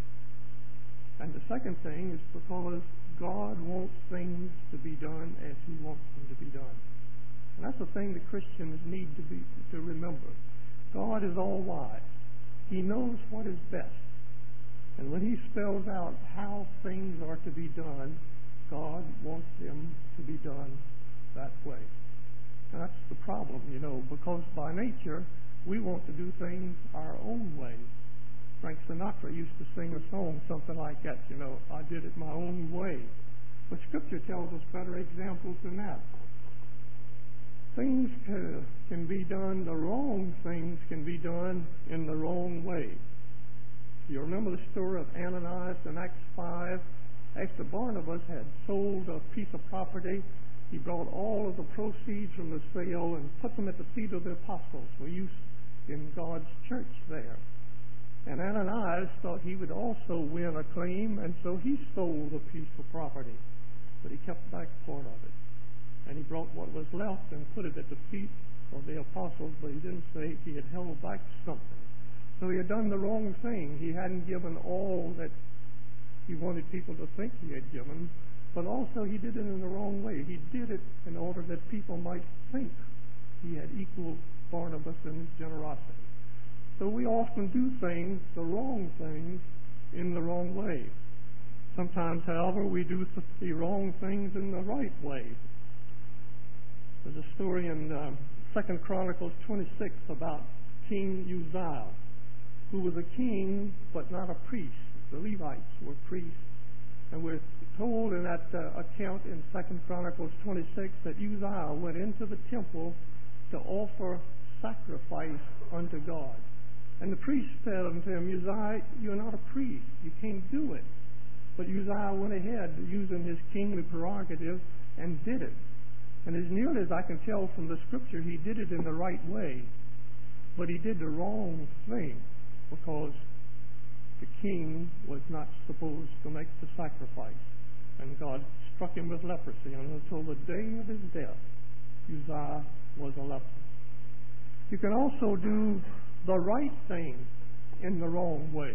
Speaker 4: And the second thing is because God wants things to be done as he wants them to be done. And that's the thing that Christians need to be to remember. God is all-wise. He knows what is best. And when he spells out how things are to be done, God wants them to be done that way. And that's the problem, you know, because by nature, we want to do things our own way. Frank Sinatra used to sing a song, something like that, you know, "I did it my own way." But Scripture tells us better examples than that. Things can, can be done, the wrong things can be done in the wrong way. You remember the story of Ananias in Acts five? After Barnabas had sold a piece of property, he brought all of the proceeds from the sale and put them at the feet of the apostles for use in God's church there. And Ananias thought he would also win a claim, and so he sold a piece of property. But he kept back part of it. And he brought what was left and put it at the feet of the apostles, but he didn't say he had held back something. So he had done the wrong thing. He hadn't given all that he wanted people to think he had given, but also he did it in the wrong way. He did it in order that people might think he had equaled Barnabas in his generosity. So we often do things, the wrong things, in the wrong way. Sometimes, however, we do the wrong things in the right way. There's a story in uh, Second Chronicles twenty-six about King Uzziah, who was a king but not a priest. The Levites were priests. And we're told in that uh, account in Second Chronicles twenty-six that Uzziah went into the temple to offer sacrifice unto God. And the priest said unto him, "Uzziah, you're not a priest. You can't do it." But Uzziah went ahead, using his kingly prerogative, and did it. And as nearly as I can tell from the Scripture, he did it in the right way. But he did the wrong thing, because the king was not supposed to make the sacrifice. And God struck him with leprosy, and until the day of his death, Uzziah was a leper. You can also do the right thing in the wrong way.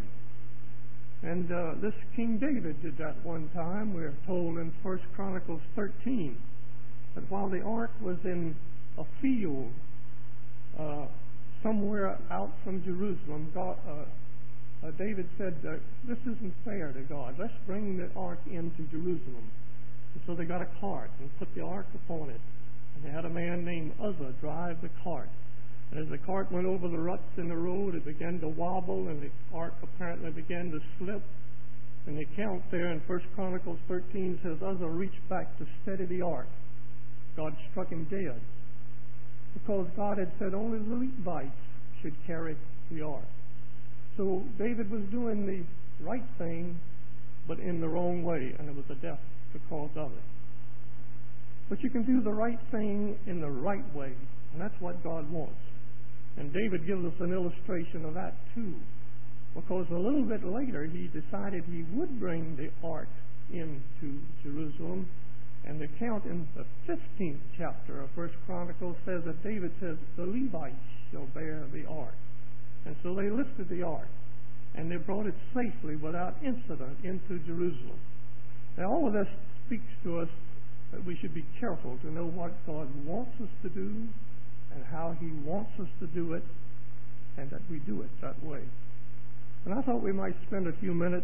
Speaker 4: And uh, this King David did that one time. We're told in First Chronicles thirteen that while the ark was in a field uh, somewhere out from Jerusalem, God, uh, uh, David said, uh, "This isn't fair to God. Let's bring the ark into Jerusalem." And so they got a cart and put the ark upon it. And they had a man named Uzzah drive the cart. And as the cart went over the ruts in the road, it began to wobble, and the ark apparently began to slip. And the account there in First Chronicles thirteen says Uzzah reached back to steady the ark. God struck him dead, because God had said only the Levites should carry the ark. So David was doing the right thing, but in the wrong way, and it was a death because of it. But you can do the right thing in the right way, and that's what God wants. And David gives us an illustration of that too, because a little bit later he decided he would bring the ark into Jerusalem. And the account in the fifteenth chapter of First Chronicles says that David says, the Levites shall bear the ark. And so they lifted the ark, and they brought it safely without incident into Jerusalem. Now all of this speaks to us that we should be careful to know what God wants us to do and how He wants us to do it, and that we do it that way. And I thought we might spend a few minutes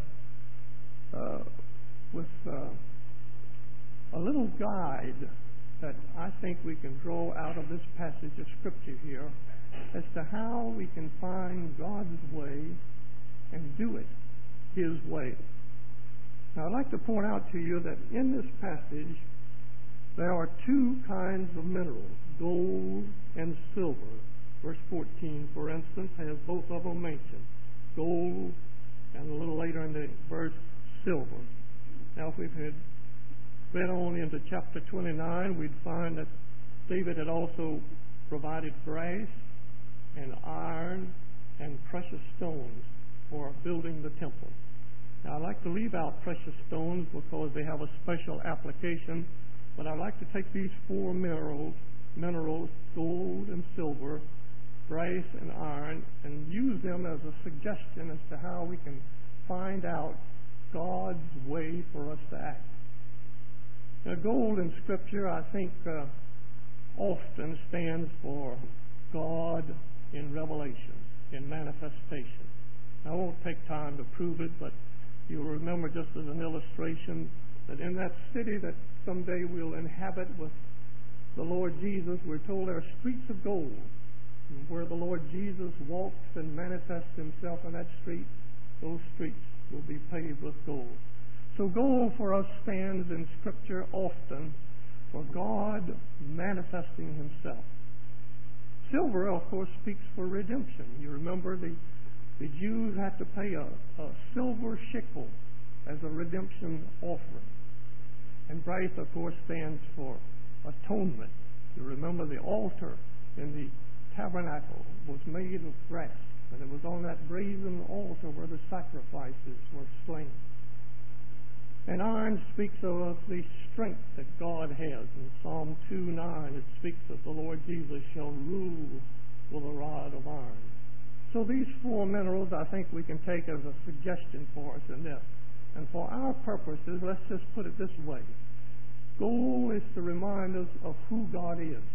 Speaker 4: uh, uh, with uh, a little guide that I think we can draw out of this passage of Scripture here as to how we can find God's way and do it His way. Now, I'd like to point out to you that in this passage there are two kinds of minerals, gold and silver. Verse fourteen, for instance, has both of them mentioned, gold, and a little later in the verse, silver. Now, if we had read on into chapter twenty-nine, we'd find that David had also provided brass and iron and precious stones for building the temple. Now, I'd like to leave out precious stones because they have a special application, but I'd like to take these four minerals, minerals, gold and silver, brass and iron, and use them as a suggestion as to how we can find out God's way for us to act. Now, gold in Scripture, I think, uh, often stands for God in revelation, in manifestation. Now, I won't take time to prove it, but you'll remember just as an illustration that in that city that someday we'll inhabit with the Lord Jesus, we're told there are streets of gold. And where the Lord Jesus walks and manifests Himself in that street, those streets will be paved with gold. So gold for us stands in Scripture often for God manifesting Himself. Silver, of course, speaks for redemption. You remember the, the Jews had to pay a, a silver shekel as a redemption offering. And brass, of course, stands for atonement. You remember the altar in the tabernacle was made of brass, and it was on that brazen altar where the sacrifices were slain. And iron speaks of the strength that God has. In Psalm two nine, it speaks of the Lord Jesus shall rule with a rod of iron. So these four minerals I think we can take as a suggestion for us in this. And for our purposes, let's just put it this way. Gold is to remind us of who God is.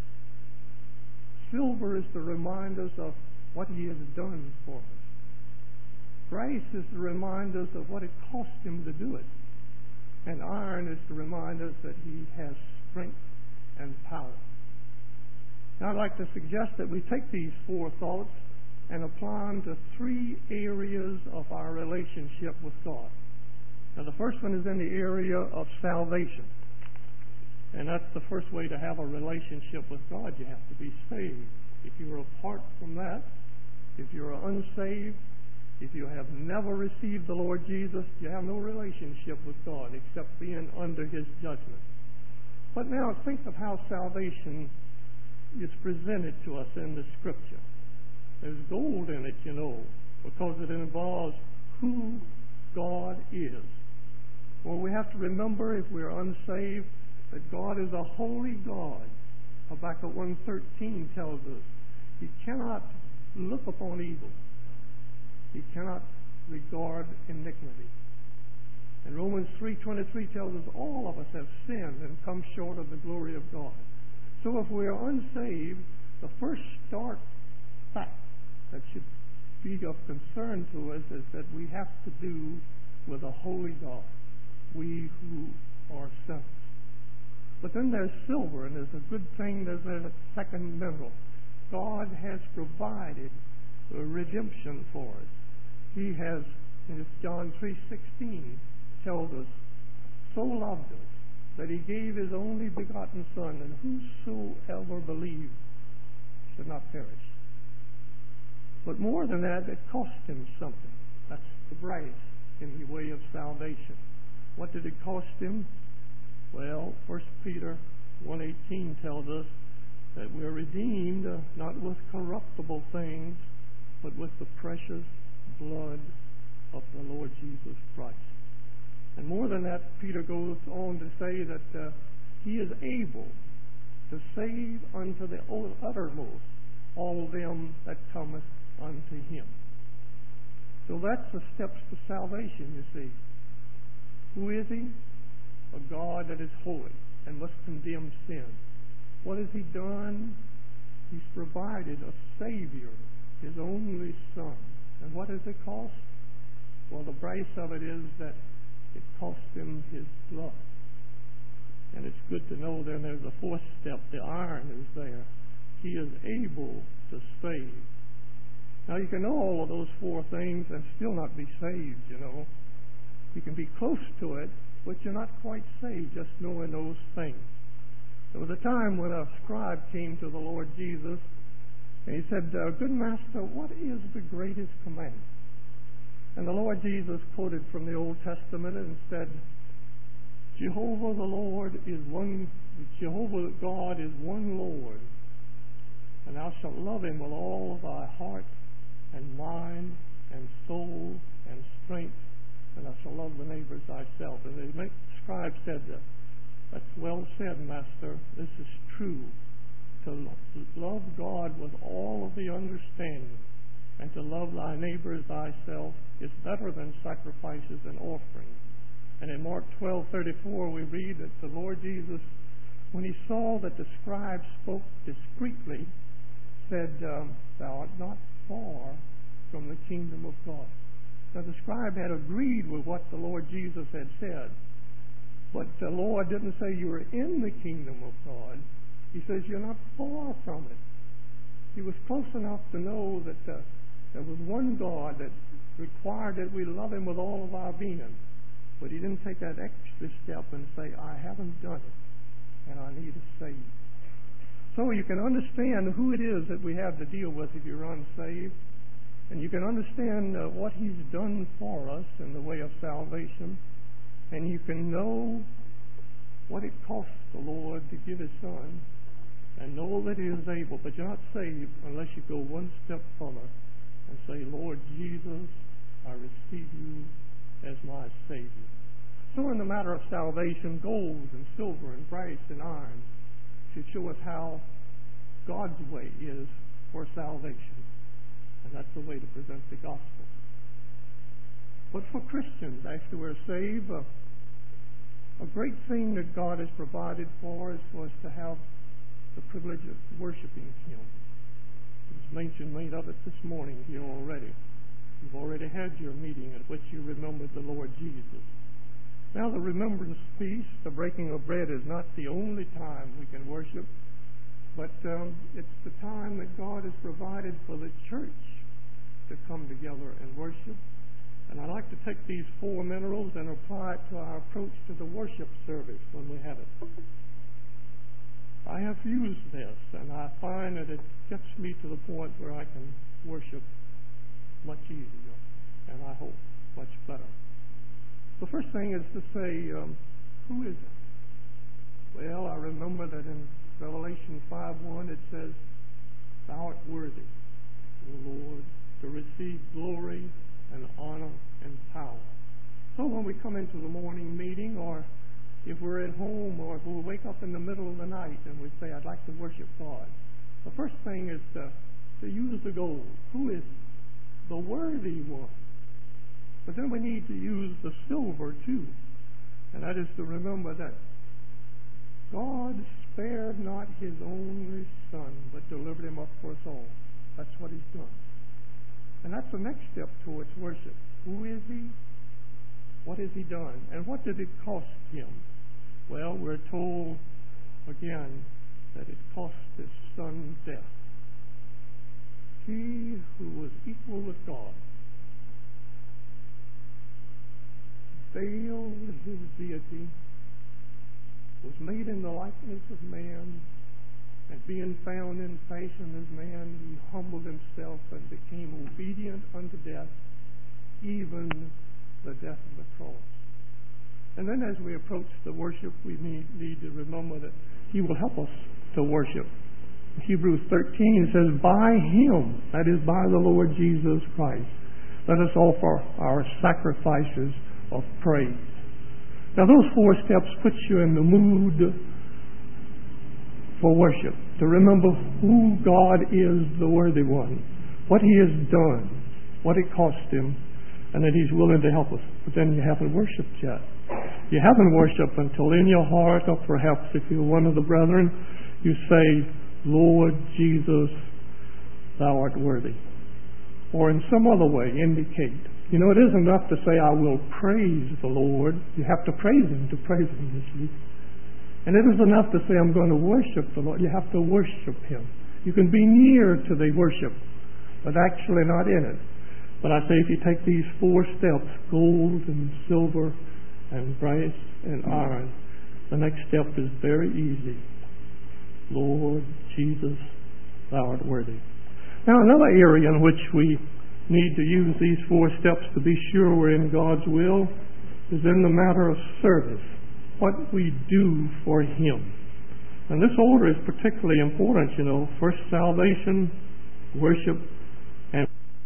Speaker 4: Silver is to remind us of what He has done for us. Brass is to remind us of what it cost Him to do it. And iron is to remind us that He has strength and power. Now, I'd like to suggest that we take these four thoughts and apply them to three areas of our relationship with God. Now, the first one is in the area of salvation. And that's the first way to have a relationship with God. You have to be saved. If you are apart from that, if you're unsaved, if you have never received the Lord Jesus, you have no relationship with God except being under His judgment. But now think of how salvation is presented to us in the Scripture. There's gold in it, you know, because it involves who God is. Well, we have to remember, if we're unsaved, that God is a holy God. Habakkuk one thirteen tells us He cannot look upon evil. He cannot regard iniquity. And Romans three twenty-three tells us all of us have sinned and come short of the glory of God. So if we are unsaved, the first stark fact that should be of concern to us is that we have to do with a holy God, we who are sinners. But then there's silver, and there's a good thing, there's a second mineral. God has provided a redemption for us. He has, in John three sixteen, tells us, so loved us that He gave His only begotten Son, and whosoever believes should not perish, more than that, it cost him something. That's the brass in the way of salvation. What did it cost him? Well, First Peter one eighteen tells us that we're redeemed uh, not with corruptible things, but with the precious blood of the Lord Jesus Christ. And more than that, Peter goes on to say that uh, he is able to save unto the uttermost all them that cometh unto him. So that's the steps to salvation, you see. Who is he? A God that is holy and must condemn sin. What has he done? He's provided a Savior, his only Son. And what does it cost? Well, the price of it is that it cost him his blood. And it's good to know then there's a fourth step. The iron is there. He is able to save. Now, you can know all of those four things and still not be saved, you know. You can be close to it, but you're not quite saved just knowing those things. There was a time when a scribe came to the Lord Jesus, and he said, uh, Good Master, what is the greatest commandment? And the Lord Jesus quoted from the Old Testament and said, Jehovah the Lord is one, Jehovah God is one Lord, and thou shalt love him with all of thy heart and mind and soul and strength, and thou shalt love the neighbor as thyself. And the scribe said, that, That's well said, Master. This is true. To love God with all of the understanding and to love thy neighbor as thyself is better than sacrifices and offerings. And in Mark twelve thirty-four we read that the Lord Jesus, when he saw that the scribe spoke discreetly, said, um, Thou art not far from the kingdom of God. Now the scribe had agreed with what the Lord Jesus had said, but the Lord didn't say you were in the kingdom of God. He says you're not far from it. He was close enough to know that uh, there was one God that required that we love him with all of our being. But he didn't take that extra step and say, I haven't done it, and I need a Savior. So you can understand who it is that we have to deal with if you're unsaved. And you can understand uh, what he's done for us in the way of salvation. And you can know what it cost the Lord to give his Son, and know that he is able. But you're not saved unless you go one step further and say, Lord Jesus, I receive you as my Savior. So in the matter of salvation, gold and silver and brass and iron should show us how God's way is for salvation. And that's the way to present the gospel. But for Christians, after we're saved, uh, a great thing that God has provided for us was to have the privilege of worshiping him. There's mention made of it this morning here already. You've already had your meeting at which you remembered the Lord Jesus. Now the remembrance feast, the breaking of bread, is not the only time we can worship, but um, it's the time that God has provided for the church to come together and worship. And I'd like to take these four minerals and apply it to our approach to the worship service when we have it. I have used this, and I find that it gets me to the point where I can worship much easier, and I hope much better. The first thing is to say, um, who is it? Well, I remember that in Revelation five one it says, Thou art worthy, O Lord, to receive glory and honor and power. So when we come into the morning meeting, or if we're at home, or if we wake up in the middle of the night and we say, I'd like to worship God, the first thing is to, to use the gold. Who is the worthy one? But then we need to use the silver too. And that is to remember that God spared not his only Son, but delivered him up for us all. That's what he's done. And that's the next step towards worship. Who is he? What has he done? And what did it cost him? Well, we're told again that it cost his Son death. He who was equal with God veiled his deity, was made in the likeness of man, And being found in fashion as man, he humbled himself and became obedient unto death, even the death of the cross. And then as we approach the worship, we need, need to remember that he will help us to worship. Hebrews thirteen says, by him, that is by the Lord Jesus Christ, let us offer our sacrifices of praise. Now those four steps put you in the mood for worship, to remember who God is, the worthy one, what he has done, what it cost him, and that he's willing to help us. But then you haven't worshipped yet. You haven't worshipped until in your heart, or perhaps if you're one of the brethren, you say, Lord Jesus, thou art worthy. Or in some other way indicate. You know, it isn't enough to say, I will praise the Lord. You have to praise him to praise him, you see. And it isn't enough to say, I'm going to worship the Lord. You have to worship him. You can be near to the worship, but actually not in it. But I say, if you take these four steps, gold and silver and brass and iron, the next step is very easy. Lord Jesus, thou art worthy. Now, another area in which we need to use these four steps to be sure we're in God's will is in the matter of service, what we do for him. And this order is particularly important, you know. First, salvation, worship, and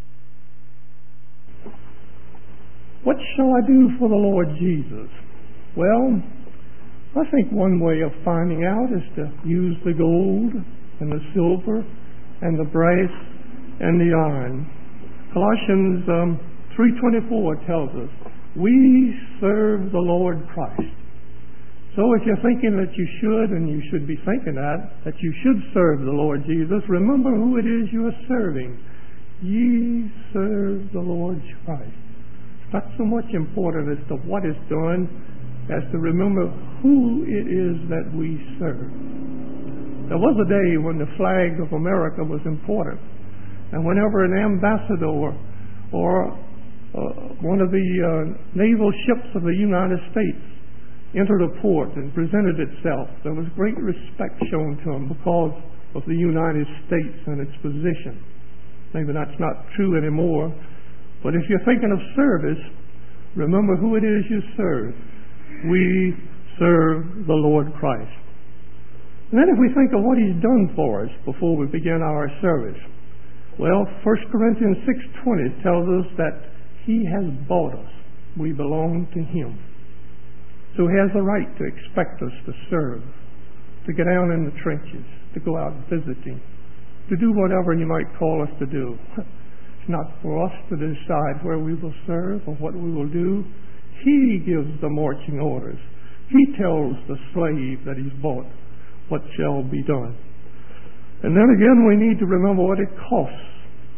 Speaker 4: what shall I do for the Lord Jesus? Well, I think one way of finding out is to use the gold and the silver and the brass and the iron. Colossians um, three twenty-four tells us, we serve the Lord Christ. So if you're thinking that you should, and you should be thinking that, that you should serve the Lord Jesus, remember who it is you are serving. Ye serve the Lord Christ. It's not so much important as to what is done as to remember who it is that we serve. There was a day when the flag of America was important, and whenever an ambassador or, or uh, one of the uh, naval ships of the United States entered a port and presented itself, there was great respect shown to him because of the United States and its position. Maybe that's not true anymore, but if you're thinking of service, remember who it is you serve. We serve the Lord Christ. And then if we think of what he's done for us before we begin our service, well, First Corinthians six twenty tells us that he has bought us. We belong to him. So he has the right to expect us to serve, to get down in the trenches, to go out visiting, to do whatever he might call us to do. It's not for us to decide where we will serve or what we will do. He gives the marching orders. He tells the slave that he's bought what shall be done. And then again, we need to remember what it costs.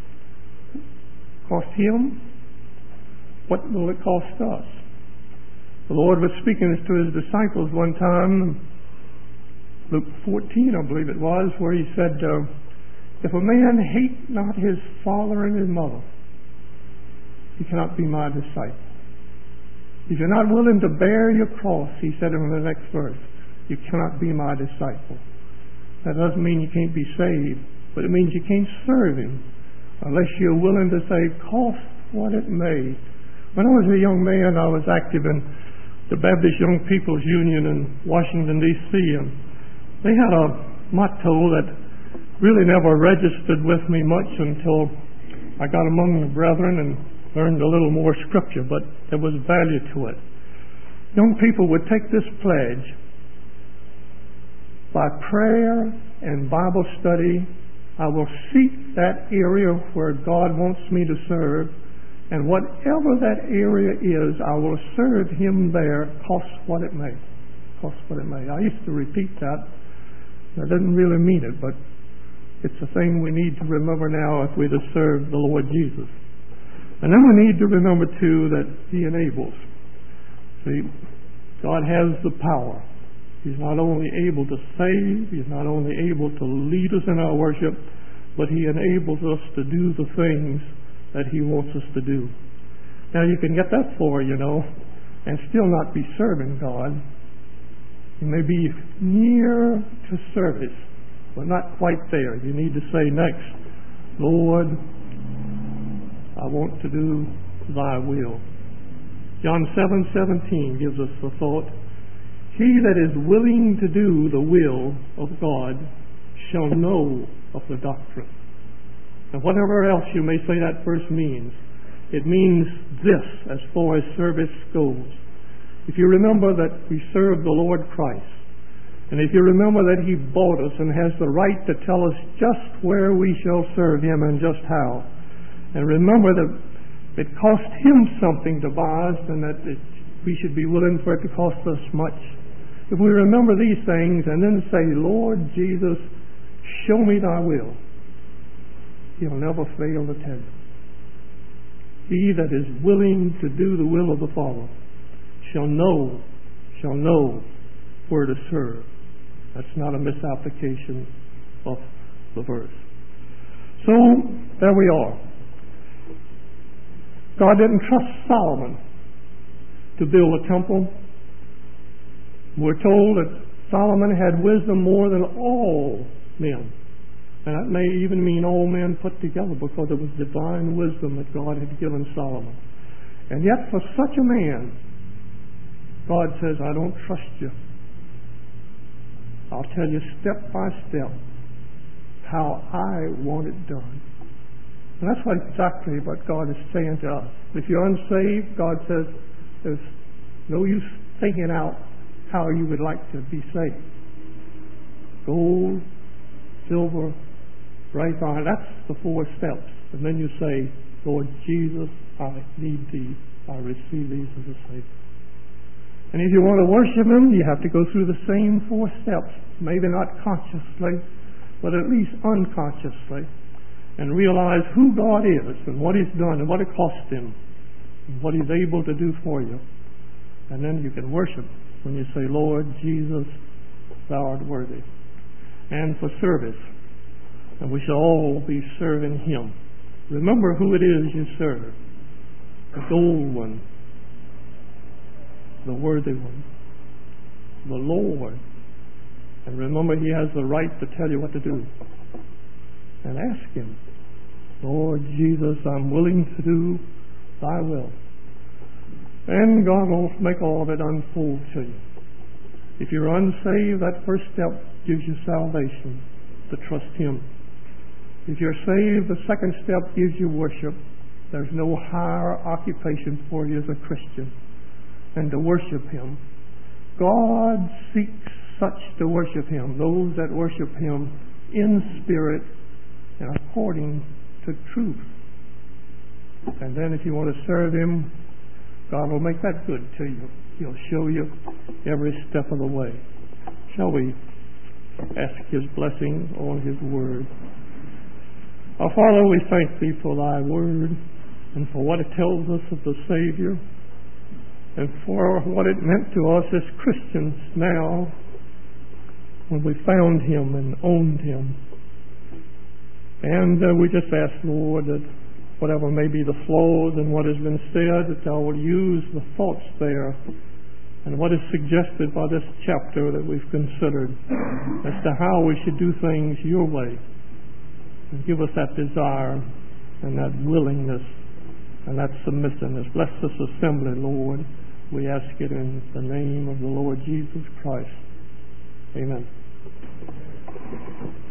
Speaker 4: Cost him? What will it cost us? The Lord was speaking this to his disciples one time, Luke fourteen, I believe it was, where he said, uh, if a man hate not his father and his mother, he cannot be my disciple. If you're not willing to bear your cross, he said in the next verse, you cannot be my disciple. That doesn't mean you can't be saved, but it means you can't serve him unless you're willing to say, cost what it may. When I was a young man, I was active in the Baptist Young People's Union in Washington, D C, and they had a motto that really never registered with me much until I got among the brethren and learned a little more scripture, but there was value to it. Young people would take this pledge: by prayer and Bible study, I will seek that area where God wants me to serve, and whatever that area is, I will serve him there, cost what it may. Cost what it may. I used to repeat that. That doesn't really mean it, but it's a thing we need to remember now if we're to serve the Lord Jesus. And then we need to remember, too, that he enables. See, God has the power. He's not only able to save, he's not only able to lead us in our worship, but he enables us to do the things that he wants us to do. Now, you can get that far, you know, and still not be serving God. You may be near to service, but not quite there. You need to say next, Lord, I want to do thy will. John seven seventeen gives us the thought, he that is willing to do the will of God shall know of the doctrine. And whatever else you may say that verse means, it means this as far as service goes. If you remember that we serve the Lord Christ, and if you remember that he bought us and has the right to tell us just where we shall serve him and just how, and remember that it cost him something to buy us and that it, we should be willing for it to cost us much. If we remember these things and then say, Lord Jesus, show me thy will, he'll never fail to tell you. He that is willing to do the will of the Father shall know, shall know where to serve. That's not a misapplication of the verse. So, there we are. God didn't trust Solomon to build a temple. We're told that Solomon had wisdom more than all men. And that may even mean all men put together, because it was divine wisdom that God had given Solomon. And yet for such a man, God says, I don't trust you. I'll tell you step by step how I want it done. And that's what exactly what God is saying to us. If you're unsaved, God says there's no use thinking out how you would like to be saved. Gold, silver, bright iron, that's the four steps. And then you say, Lord Jesus, I need thee. I receive these as a Savior. And if you want to worship him, you have to go through the same four steps. Maybe not consciously, but at least unconsciously. And realize who God is and what he's done and what it cost him and what he's able to do for you. And then you can worship when you say, Lord Jesus, thou art worthy. And for service. And we shall all be serving him. Remember who it is you serve. The gold one. The worthy one. The Lord. And remember he has the right to tell you what to do. And ask him, Lord Jesus, I'm willing to do thy will. And God will make all of it unfold to you. If you're unsaved, that first step gives you salvation, to trust him. If you're saved, the second step gives you worship. There's no higher occupation for you as a Christian than to worship him. God seeks such to worship him, those that worship him in spirit and according to truth. And then if you want to serve him, God will make that good to you. He'll show you every step of the way. Shall we ask his blessing on his word? Our Father, we thank thee for thy word and for what it tells us of the Savior and for what it meant to us as Christians now when we found him and owned him. And uh, we just ask, Lord, that whatever may be the flaws in what has been said, that thou will use the thoughts there and what is suggested by this chapter that we've considered as to how we should do things your way. And give us that desire and that willingness and that submissiveness. Bless this assembly, Lord. We ask it in the name of the Lord Jesus Christ. Amen.